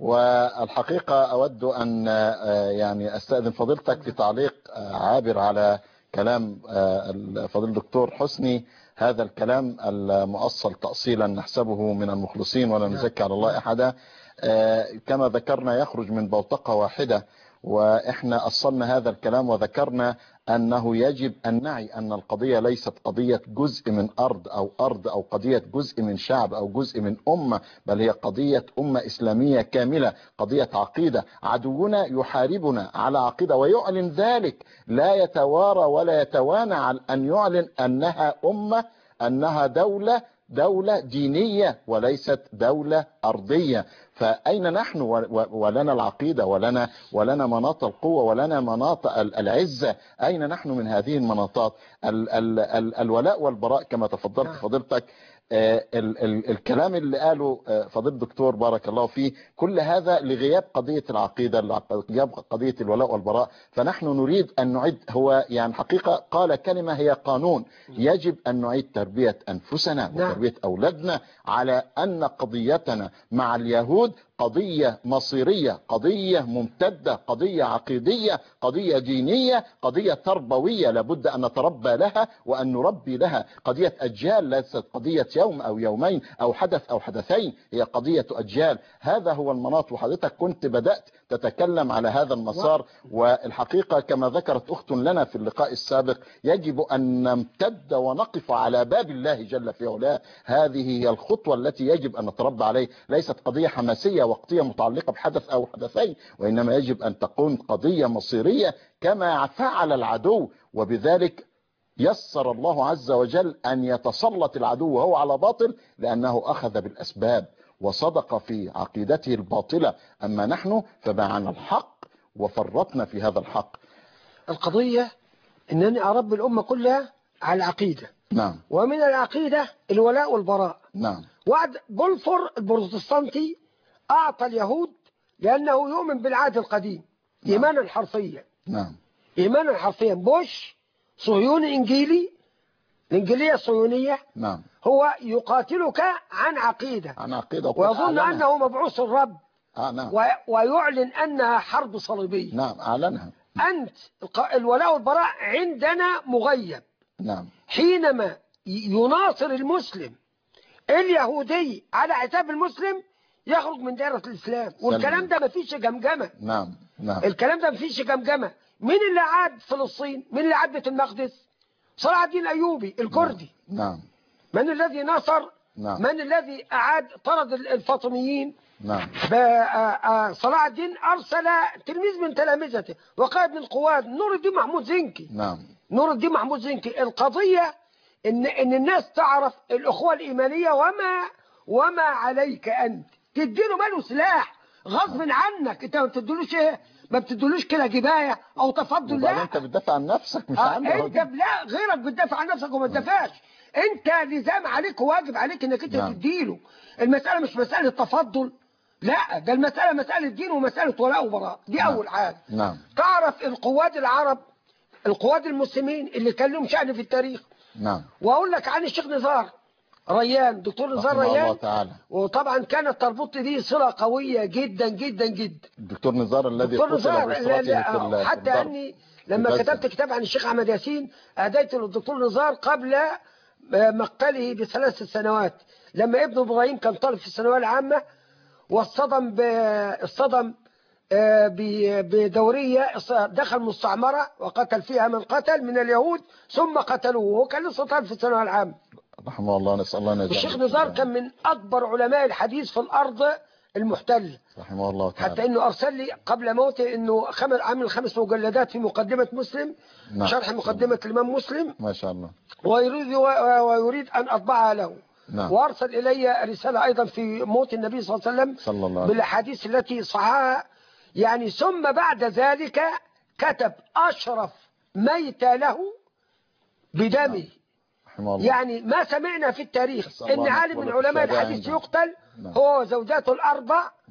والحقيقة أود أن يعني أستأذن فضيلتك في تعليق عابر على كلام فضيل الدكتور حسني، هذا الكلام المؤصل تأصيلا نحسبه من المخلصين ولا نزكي على الله أحدا. كما ذكرنا يخرج من بوتقة واحدة، وإحنا أصلنا هذا الكلام وذكرنا أنه يجب أن نعي أن القضية ليست قضية جزء من أرض أو أرض أو قضية جزء من شعب أو جزء من أمة، بل هي قضية أمة إسلامية كاملة، قضية عقيدة. عدونا يحاربنا على عقيدة ويعلن ذلك، لا يتوارى ولا يتوانى عن أن يعلن أنها أمة، أنها دولة دولة دينية وليست دولة أرضية. فأين نحن ولنا العقيدة ولنا ولنا مناط القوة ولنا مناط العزة؟ أين نحن من هذه المناطات؟ ال ال ال الولاء والبراء كما تفضلت فضيلتك. ال ال الكلام اللي قاله فضيل الدكتور بارك الله فيه، كل هذا لغياب قضية العقيدة، لغياب قضية الولاء والبراء. فنحن نريد أن نعيد، هو يعني حقيقة قال كلمة هي قانون، يجب أن نعيد تربية أنفسنا وتربية أولادنا على أن قضيتنا مع اليهود قضية مصيرية، قضية ممتدة، قضية عقيدية، قضية دينية، قضية تربوية لابد أن نتربى لها وأن نربي لها، قضية أجيال ليست قضية يوم أو يومين أو حدث أو حدثين، هي قضية أجيال. هذا هو المناط، وحضرتك كنت بدأت تتكلم على هذا المسار. والحقيقة كما ذكرت أخت لنا في اللقاء السابق، يجب أن نمتد ونقف على باب الله جل في علاه. هذه هي الخطوة التي يجب أن نتربى عليه، ليست قضية حماسية وقتية متعلقة بحدث أو حدثين، وإنما يجب أن تكون قضية مصيرية كما فعل العدو. وبذلك يسر الله عز وجل أن يتسلط العدو وهو على باطل، لأنه أخذ بالأسباب وصدق في عقيدته الباطلة. أما نحن فبعنا الحق وفرطنا في هذا الحق. القضية أنني أربي الأمة كلها على العقيدة. نعم. ومن العقيدة الولاء والبراء. نعم. وعد بولفور البروتستانتي أعطى اليهود لأنه يؤمن بالعهد القديم. نعم. إيمانا حرفيا. نعم. إيمانا حرفيا. بوش صهيوني إنجيلي، الإنجيلية الصهيونية. نعم. هو يقاتلك عن عقيدة، عن عقيدة ويظن أنه مبعوث الرب. آه نعم. ويعلن أنها حرب صليبية. نعم أعلنها. أنت الولاء والبراء عندنا مغيب. نعم. حينما يناصر المسلم اليهودي على حساب المسلم يخرج من دائرة الإسلام. والكلام ده مفيش جمجمة. نعم. نعم. الكلام ده مفيش جمجمة. مين اللي عاد فلسطين؟ مين اللي عاد بيت المقدس؟ صلاح الدين الأيوبي الكردي. نعم. من الذي نصر؟ نعم. من الذي أعاد طرد الفاطميين؟ نعم. صلاح الدين أرسل تلميذ من تلامذته وقائد من القوات، نور الدين محمود زنكي. نعم. نور الدين محمود زنكي. القضية إن إن الناس تعرف الأخوة الإيمانية، وما وما عليك أنت تديله ماله سلاح غصب عنك. أنت ما بتديلوش إيه؟ ما بتديلوش كده جباية أو تفضل. لا، أنت بتدافع عن نفسك مش آه عنه. أنت لا، غيرك بتدافع عن نفسك وما تدافعش. أنت لزام عليك وواجب عليك إنك أنت نعم. تديله. المسألة مش مسألة تفضل، لا، ده المسألة مسألة دين ومسألة ولاء وبراء. دي نعم. أول حاجة. نعم. تعرف القواد العرب، القواد المسلمين اللي كان لهم شأن في التاريخ. نعم. وأقول لك عن الشيخ نزار ريان، دكتور نزار ريان. الله تعالى. وطبعا كانت تربط دي صلة قوية جدا جدا جدا. الدكتور نزار الذي دكتور نزار في حتى أني لما كتبت كتاب عن الشيخ أحمد ياسين أهديت للدكتور نزار قبل مقتله بثلاث سنوات، لما ابنه إبراهيم كان طالب في الثانوية العامة واصطدم باصطدم بدورية، دخل مستعمرة وقتل فيها من قتل من اليهود ثم قتلوه وهو كان لسه طالب في الثانوية العامة. رحمه الله، نسأل الله أن يجعله. الشيخ نزار كان من أكبر علماء الحديث في الأرض المحتلة رحمه الله تعالى. حتى إنه أرسل لي قبل موته إنه عامل خمس مجلدات في مقدمة مسلم. نعم. شرح مقدمة الإمام مسلم ما شاء الله، ويريد ويريد أن أطبعها له. نعم. وأرسل إلي رسالة أيضا في موت النبي صلى الله عليه وسلم صلى الله عليه بالأحاديث التي صححها يعني. ثم بعد ذلك كتب أشرف ميت له بدمه. نعم. يعني ما سمعنا في التاريخ ان عالم من علماء الحديث يقتل. نعم. هو وزوجاته الاربع. نعم.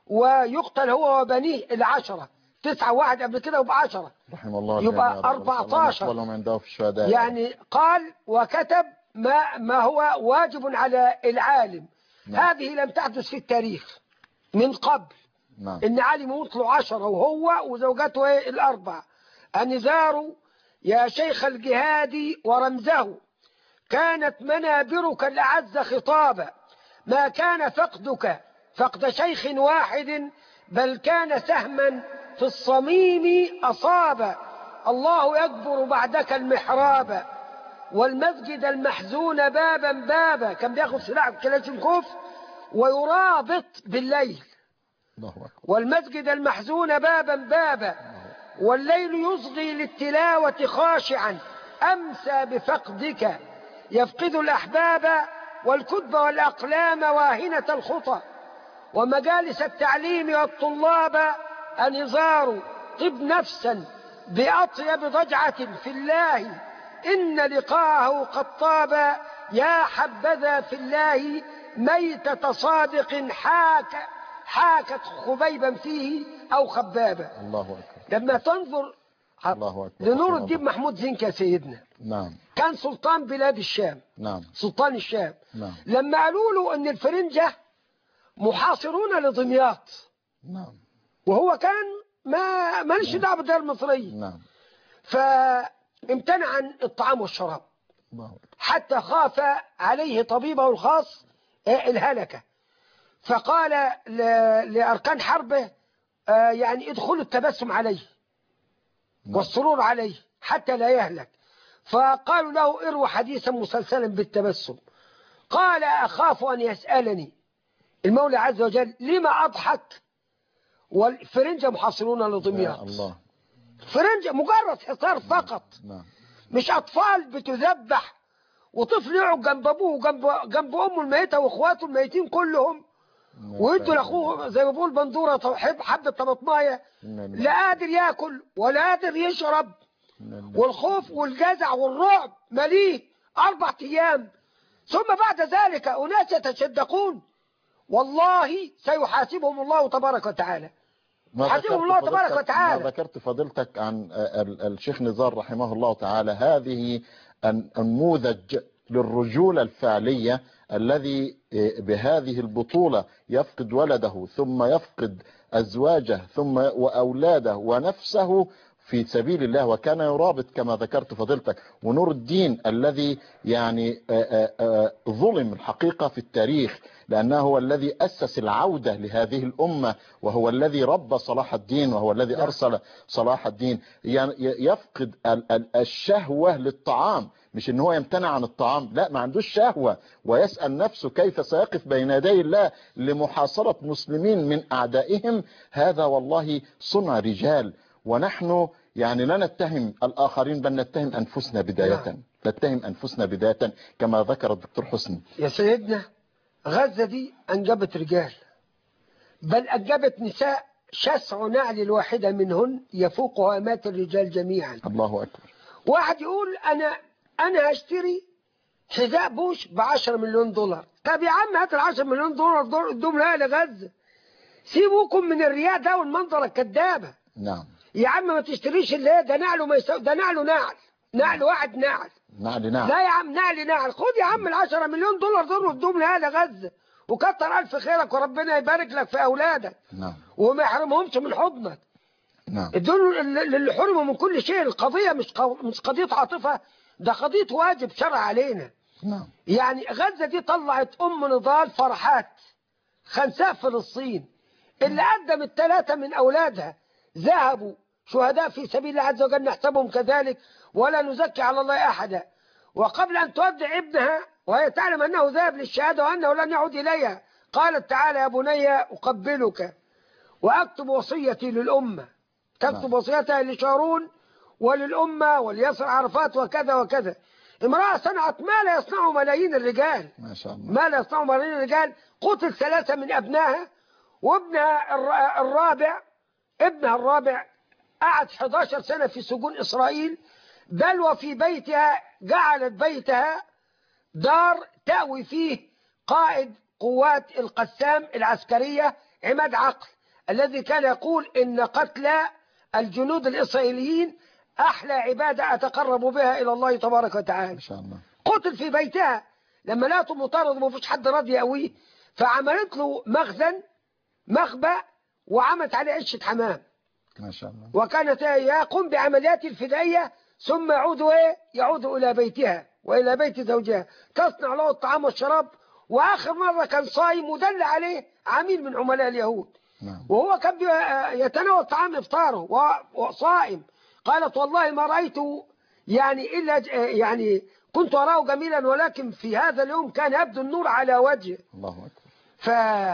ويقتل هو وبنيه العشرة، تسعة واحد قبل كده يبقى عشرة، رحم الله يبقى أربعتاشر. عنده في الشهداء. يعني قال وكتب ما, ما هو واجب على العالم. نعم. هذه لم تحدث في التاريخ من قبل. نعم. إن علي يطلع عشرة وهو وزوجته الأربع. النزار يا شيخ الجهاد ورمزه، كانت منابرك الأعز خطابا، ما كان فقدك فقد شيخ واحد، بل كان سهما في الصميم أصابا. الله يكبر بعدك المحراب، والمسجد المحزون بابا بابا، كان بياخد سلاح كلاشينكوف ويرابط بالليل. والمسجد المحزون بابا بابا، والليل يصغي للتلاوة خاشعا، أمسى بفقدك يفقد الأحباب، والكتب والأقلام واهنة الخطى، ومجالس التعليم والطلاب. أنظار طب نفسا بأطيب ضجعة في الله، إن لقاءه قد طاب، يا حبذا في الله ميتة صادق حاك حاكت خبيبا فيه أو خبابا. الله أكبر. لما تنظر الله أكبر. لنور الدين محمود زنكي يا سيدنا، نعم، كان سلطان بلاد الشام. نعم، سلطان الشام. نعم. لما قالوا له أن الفرنجة محاصرون لدمياط، نعم، وهو كان ما مالش دعوه بالدولة المصرية، نعم، فامتنع عن الطعام والشراب حتى خاف عليه طبيبه الخاص الهلكة، فقال لأركان حربه يعني ادخلوا التبسم عليه والسرور عليه حتى لا يهلك، فقالوا له اروى حديثا مسلسلا بالتبسم. قال أخاف أن يسألني المولى عز وجل لما أضحك والفرنجة محاصرون لدمياط. الله. فرنجة مجرد حصار فقط. نعم. مش أطفال بتذبح وطفل يقعد جنب أبوه وجنب جنب أمه الميتة وإخواته الميتين كلهم، ويدوا لأخوه زي ما بقول بندورة حبة طماطماية، لا قادر ياكل ولا قادر يشرب، والخوف والجزع والرعب مليه أربع أيام. ثم بعد ذلك أناس يتشدقون، والله سيحاسبهم الله تبارك وتعالى. حاسبهم الله تبارك وتعالى. ما ذكرت فضيلتك عن الشيخ نزار رحمه الله تعالى، هذه النموذج للرجولة الفعلية الذي بهذه البطولة يفقد ولده ثم يفقد أزواجه ثم وأولاده ونفسه في سبيل الله، وكان يرابط كما ذكرت فضيلتك. ونور الدين الذي يعني ظلم الحقيقة في التاريخ، لأنه هو الذي أسس العودة لهذه الأمة، وهو الذي ربى صلاح الدين، وهو الذي أرسل صلاح الدين. يعني يفقد الشهوة للطعام، مش ان هو يمتنع عن الطعام، لا، ما عندوش شهوة، ويسأل نفسه كيف سيقف بين يدي الله لمحاصرة مسلمين من أعدائهم. هذا والله صنع رجال. ونحن يعني لا نتهم الآخرين بل نتهم أنفسنا بداية، نتهم أنفسنا بداية كما ذكر الدكتور حسني. يا سيدنا غزة دي أنجبت رجال، بل أنجبت نساء شسع نعل الواحدة منهن يفوق هامات الرجال جميعا. الله أكبر. واحد يقول أنا أنا هشتري حذاء بوش بعشرة مليون دولار. طب يا عم هات العشرة مليون دولار دول ادوهم لأهل غزة، سيبوكم من الرياء ده والمنظرة الكذابة. نعم يا عم ما تشتريش اللي ده نعله ما يساوي، ده نعله نعل نعل واحد نعل نعل نعل لا يا عم نعل نعل. خد يا عم العشرة مليون دولار دول وادوهم لأهل غزة، وكتر ألف خيرك وربنا يبارك لك في أولادك. نعم. وما يحرمهمش من حضنك. نعم. دول اللي حرموا من كل شيء. القضية مش مش قضية عاطفة، ده قضية واجب شرع علينا. نعم. يعني غزة دي طلعت أم نضال فرحات خنساء فلسطين اللي قدمت ثلاثة من أولادها ذهبوا شهداء في سبيل الله عز وجل، نحسبهم كذلك ولا نزكي على الله أحدا. وقبل أن تودع ابنها وهي تعلم أنه ذهب للشهادة وأنه لن يعود إليها، قالت تعالى يا بني أقبلك وأكتب وصيتي للأمة. تكتب وصيتها لشارون وللأمة ولياسر عرفات وكذا وكذا. امرأة صنعت ما لا يصنعه ملايين الرجال، ما شاء الله، ما لا يصنعه ملايين الرجال. قتل ثلاثة من أبنائها، وابنها الرابع ابنها الرابع قعد إحدى عشرة سنة في سجون إسرائيل، بل وفي بيتها جعلت بيتها دار تأوي فيه قائد قوات القسام العسكرية عماد عقل الذي كان يقول إن قتل الجنود الإسرائيليين أحلى عبادة أتقرب بها إلى الله تبارك وتعالى. ما شاء الله. قتل في بيتها لما لقته مطارد وما فيش حد راضي يقويه، فعملت له مخزن مخبأ وعملت عليه عشة حمام. ما شاء الله. وكانت يقوم بعمليات الفدائية ثم يعود ايه يعود إلى بيتها وإلى بيت زوجها، تصنع له الطعام والشراب. وآخر مرة كان صايم ودل عليه عميل من عملاء اليهود. نعم. وهو كان يتناول طعام إفطاره وصائم. قالت والله ما رأيته يعني إلا يعني كنت أراه جميلا، ولكن في هذا اليوم كان يبدو النور على وجهه. الله أكبر. ف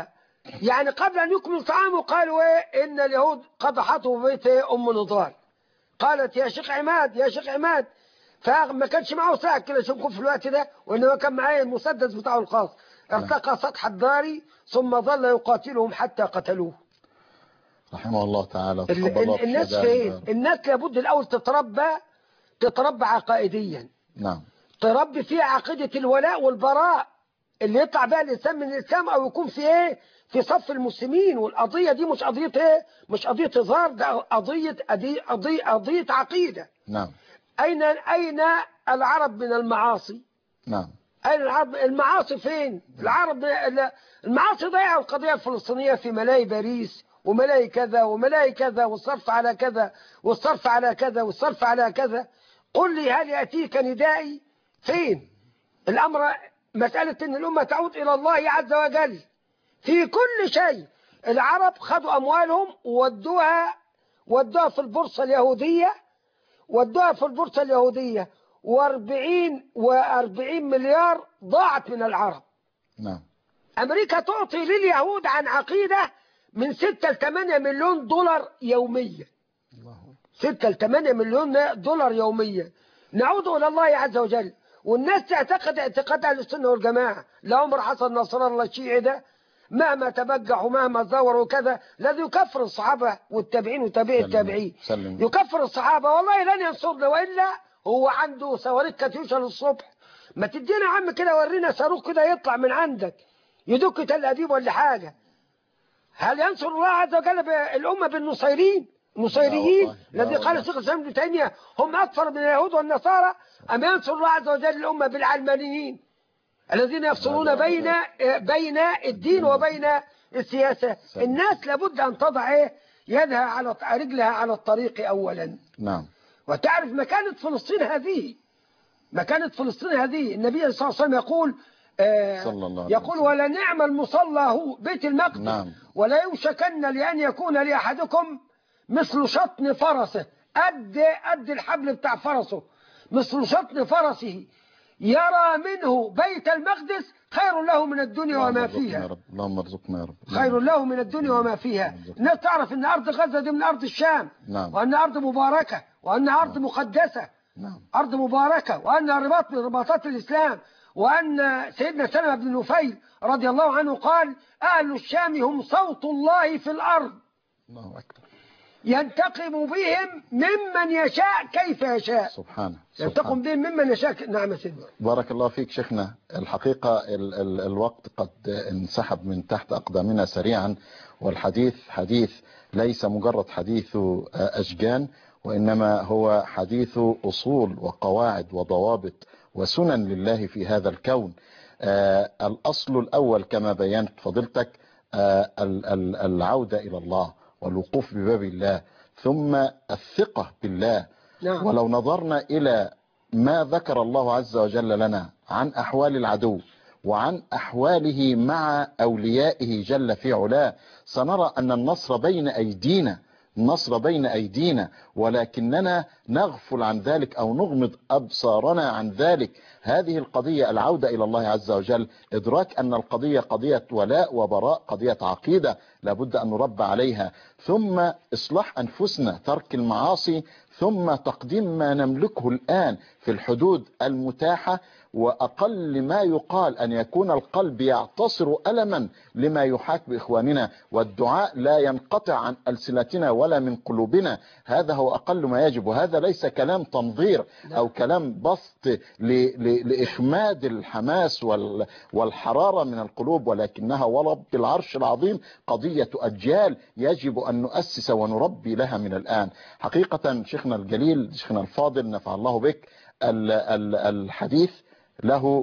يعني قبل أن يكمل طعامه قالوا إيه إن اليهود قدحته في بيت أم نضال. قالت يا شيخ عماد يا شيخ عماد، فما كانش معه ساعة كده شوفكم في الوقت ده، وإنما كان معاه المسدس بتاعه الخاص. ارتقى سطح الدار ثم ظل يقاتلهم حتى قتلوه. رحمه الله تعالى. الناس فين؟ الناس لابد الأول تتربى تتربى عقائديا. نعم. تربي فيها عقيدة الولاء والبراء اللي يطلع بها الإنسان من الإسلام، أو يكون في إيه في صف المسلمين. والقضية دي مش قضية إيه مش قضية هزار، ده قضية قضية قضية عقيدة. نعم. أين أين العرب من المعاصي؟ نعم. أين العرب؟ المعاصي فين؟ العرب المعاصي ضيعوا القضية الفلسطينية في ملاهي باريس وملاهي كذا وملاهي كذا، والصرف على كذا والصرف على كذا والصرف على كذا. قل لي هل يأتيك ندائي؟ فين الأمر؟ مسألة أن الأمة تعود إلى الله عز وجل في كل شيء. العرب خدوا أموالهم وودوها ودوها في البورصة اليهودية ودوها في البورصة اليهودية واربعين واربعين مليار ضاعت من العرب. نعم. أمريكا تعطي لليهود عن عقيدة من ستة لثمانية مليون دولار يوميا. ستة لثمانية مليون دولار يوميا. نعود إلى الله عز وجل. والناس تعتقد اعتقاد أهل السنة والجماعة. لعمر حسن نصر الله الشيعي ده مهما تبجح ومهما زور وكذا الذي يكفر الصحابة والتابعين وتابعي التابعين، يكفر الصحابة والله لن ينصرنا، وإلا هو عنده صواريخ كاتيوشا للصبح. ما تدينا يا عم كده ورينا صاروخ كده يطلع من عندك يدك تل أبيب ولا حاجة. هل ينصر الله عز وجل الأمة بالنصيرين النصيريين الذي قال شيخ الإسلام ابن تيمية هم أكثر من اليهود والنصارى؟ أم ينصر الله عز وجل الأمة بالعلمانيين الذين يفصلون بين بين الدين وبين السياسة؟ الناس لابد أن تضع يدها على رجلها على الطريق أولا. نعم. وتعرف مكانة فلسطين هذه مكانة فلسطين هذه. النبي صلى الله عليه وسلم يقول آه صلى الله عليه يقول ولا نعم المصلى هو بيت المقدس. نعم. ولا يوشكن لأن يكون لأحدكم مثل شطن فرسه، قد قد الحبل بتاع فرسه، مثل شطن فرسه يرى منه بيت المقدس خير له من الدنيا وما فيها. اللهم ارزقنا يا رب. خير له من الدنيا وما فيها. الناس تعرف ان ارض غزة دي من ارض الشام. نعم. وان ارض مباركة وانها ارض مقدسة. نعم. ارض مباركة وانها رباط من رباطات الاسلام. وان سيدنا سلمة بن نفيل رضي الله عنه قال اهل الشام هم صوت الله في الارض. الله اكبر. ينتقم بهم ممن يشاء كيف يشاء. سبحانه. ينتقم بهم ممن يشاء. نعم سيدنا. بارك الله فيك شيخنا. الحقيقة ال ال الوقت قد انسحب من تحت أقدامنا سريعا، والحديث حديث ليس مجرد حديث أشجان، وإنما هو حديث أصول وقواعد وضوابط وسنن لله في هذا الكون. آه الأصل الأول كما بينت فضيلتك آه العودة إلى الله والوقوف بباب الله، ثم الثقة بالله. نعم. ولو نظرنا إلى ما ذكر الله عز وجل لنا عن أحوال العدو وعن أحواله مع أوليائه جل في علاه، سنرى أن النصر بين أيدينا النصر بين أيدينا، ولكننا نغفل عن ذلك أو نغمض أبصارنا عن ذلك. هذه القضية العودة إلى الله عز وجل، إدراك أن القضية قضية ولاء وبراء، قضية عقيدة لابد أن نربى عليها، ثم إصلاح أنفسنا، ترك المعاصي، ثم تقديم ما نملكه الآن في الحدود المتاحة. وأقل ما يقال أن يكون القلب يعتصر ألما لما يحاك بإخواننا، والدعاء لا ينقطع عن ألسنتنا ولا من قلوبنا. هذا هو أقل ما يجب، وهذا ليس كلام تنظير أو كلام بسط لإخماد الحماس والحرارة من القلوب، ولكنها ورب العرش العظيم قضية بقية أجيال يجب أن نؤسس ونربي لها من الآن. حقيقة شيخنا الجليل، شيخنا الفاضل، نفع الله بك، الحديث له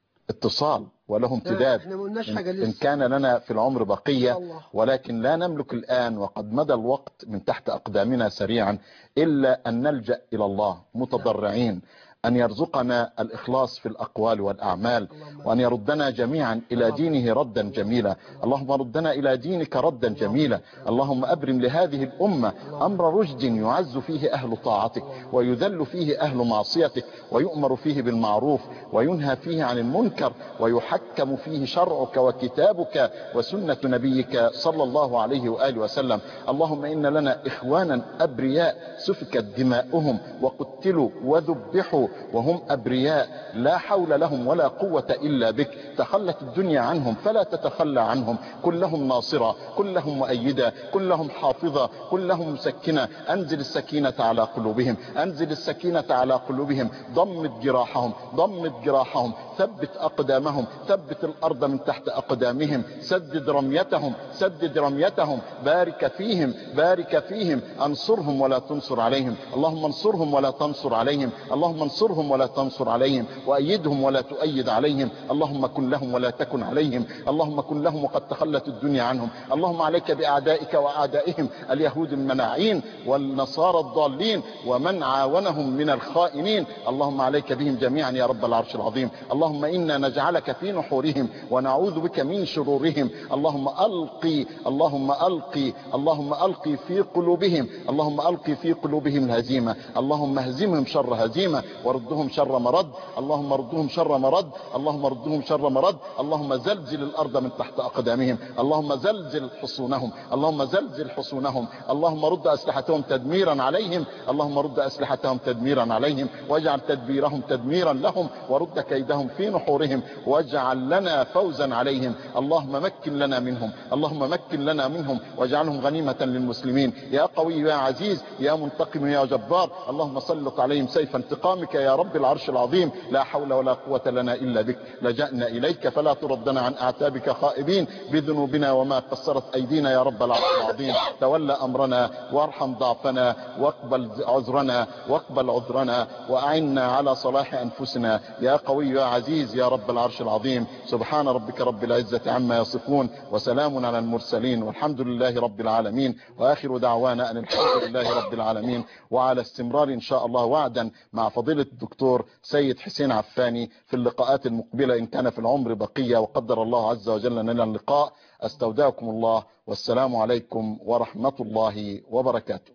اتصال وله امتداد إن كان لنا في العمر بقية، ولكن لا نملك الآن وقد مدى الوقت من تحت أقدامنا سريعا إلا أن نلجأ إلى الله متضرعين أن يرزقنا الإخلاص في الأقوال والأعمال، وأن يردنا جميعا إلى دينه ردا جميلا. اللهم ردنا إلى دينك ردا جميلا. اللهم أبرم لهذه الأمة أمر رشد يعز فيه أهل طاعتك ويذل فيه أهل معصيتك، ويؤمر فيه بالمعروف وينهى فيه عن المنكر، ويحكم فيه شرعك وكتابك وسنة نبيك صلى الله عليه وآله وسلم. اللهم إن لنا إخوانا أبرياء سفكت دماؤهم وقتلوا وذبحوا وهم أبرياء، لا حول لهم ولا قوة إلا بك. تخلت الدنيا عنهم فلا تتخلى عنهم، كلهم ناصرة، كلهم مؤيدة، كلهم حافظة، كلهم مسكنة. أنزل السكينة على قلوبهم، أنزل السكينة على قلوبهم، ضمت جراحهم، ضمت جراحهم، ثبت أقدامهم، ثبت الأرض من تحت أقدامهم، سدد رميتهم، سدد رميتهم، بارك فيهم، بارك فيهم، أنصرهم ولا تنصر عليهم. اللهم انصرهم ولا تنصر عليهم، اللهم انصرهم ولا تنصر عليهم، وأيدهم ولا تؤيد عليهم. اللهم كن لهم ولا تكن عليهم، اللهم كن لهم وقد تخلت الدنيا عنهم. اللهم عليك بأعدائك وأعدائهم، اليهود المناعين والنصارى الضالين ومن عاونهم من الخائنين. اللهم عليك بهم جميعا يا رب العرش العظيم. اللهم إنا نجعلك في نحورهم ونعوذ بك من شرورهم. اللهم ألقي اللهم ألقي اللهم ألقي في قلوبهم اللهم ألقي في قلوبهم الهزيمة. اللهم اهزمهم شر هزيمة وردهم شر مرد. اللهم ردهم شر مرد اللهم ردهم شر مرد. اللهم زلزل الأرض من تحت أقدامهم، اللهم زلزل حصونهم، اللهم زلزل حصونهم. اللهم رد أسلحتهم تدميرا عليهم، اللهم رد أسلحتهم تدميرا عليهم، واجعل تدبيرهم تدميرا لهم، ورد كيدهم في نحورهم، واجعل لنا فوزا عليهم. اللهم مكن لنا منهم، اللهم مكن لنا منهم، واجعلهم غنيمة للمسلمين. يا قوي يا عزيز يا منتقم يا جبار، اللهم سلط عليهم سيف انتقامك يا رب العرش العظيم. لا حول ولا قوة لنا إلا بك، لجأنا إليك فلا تردنا عن أعتابك خائبين بذنوبنا وما قصرت أيدينا يا رب العرش العظيم. تولى أمرنا وارحم ضعفنا واقبل عذرنا واقبل عذرنا وأعنا على صلاح أنفسنا. يا قوي يا عزيز يا رب العرش العظيم. سبحان ربك رب العزة عما يصفون، وسلام على المرسلين، والحمد لله رب العالمين. وآخر دعوانا أن الحمد لله رب العالمين. وعلى استمرار إن شاء الله وعدا مع فضيلة الدكتور سيد حسين عفاني في اللقاءات المقبلة إن كان في العمر بقية وقدر الله عز وجل لنا اللقاء. أستودعكم الله، والسلام عليكم ورحمة الله وبركاته.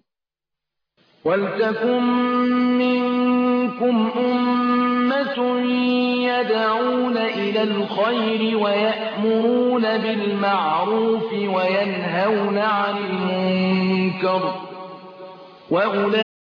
ولتكن منكم أمة يدعون إلى الخير ويأمرون بالمعروف وينهون عن المنكر، وأولئك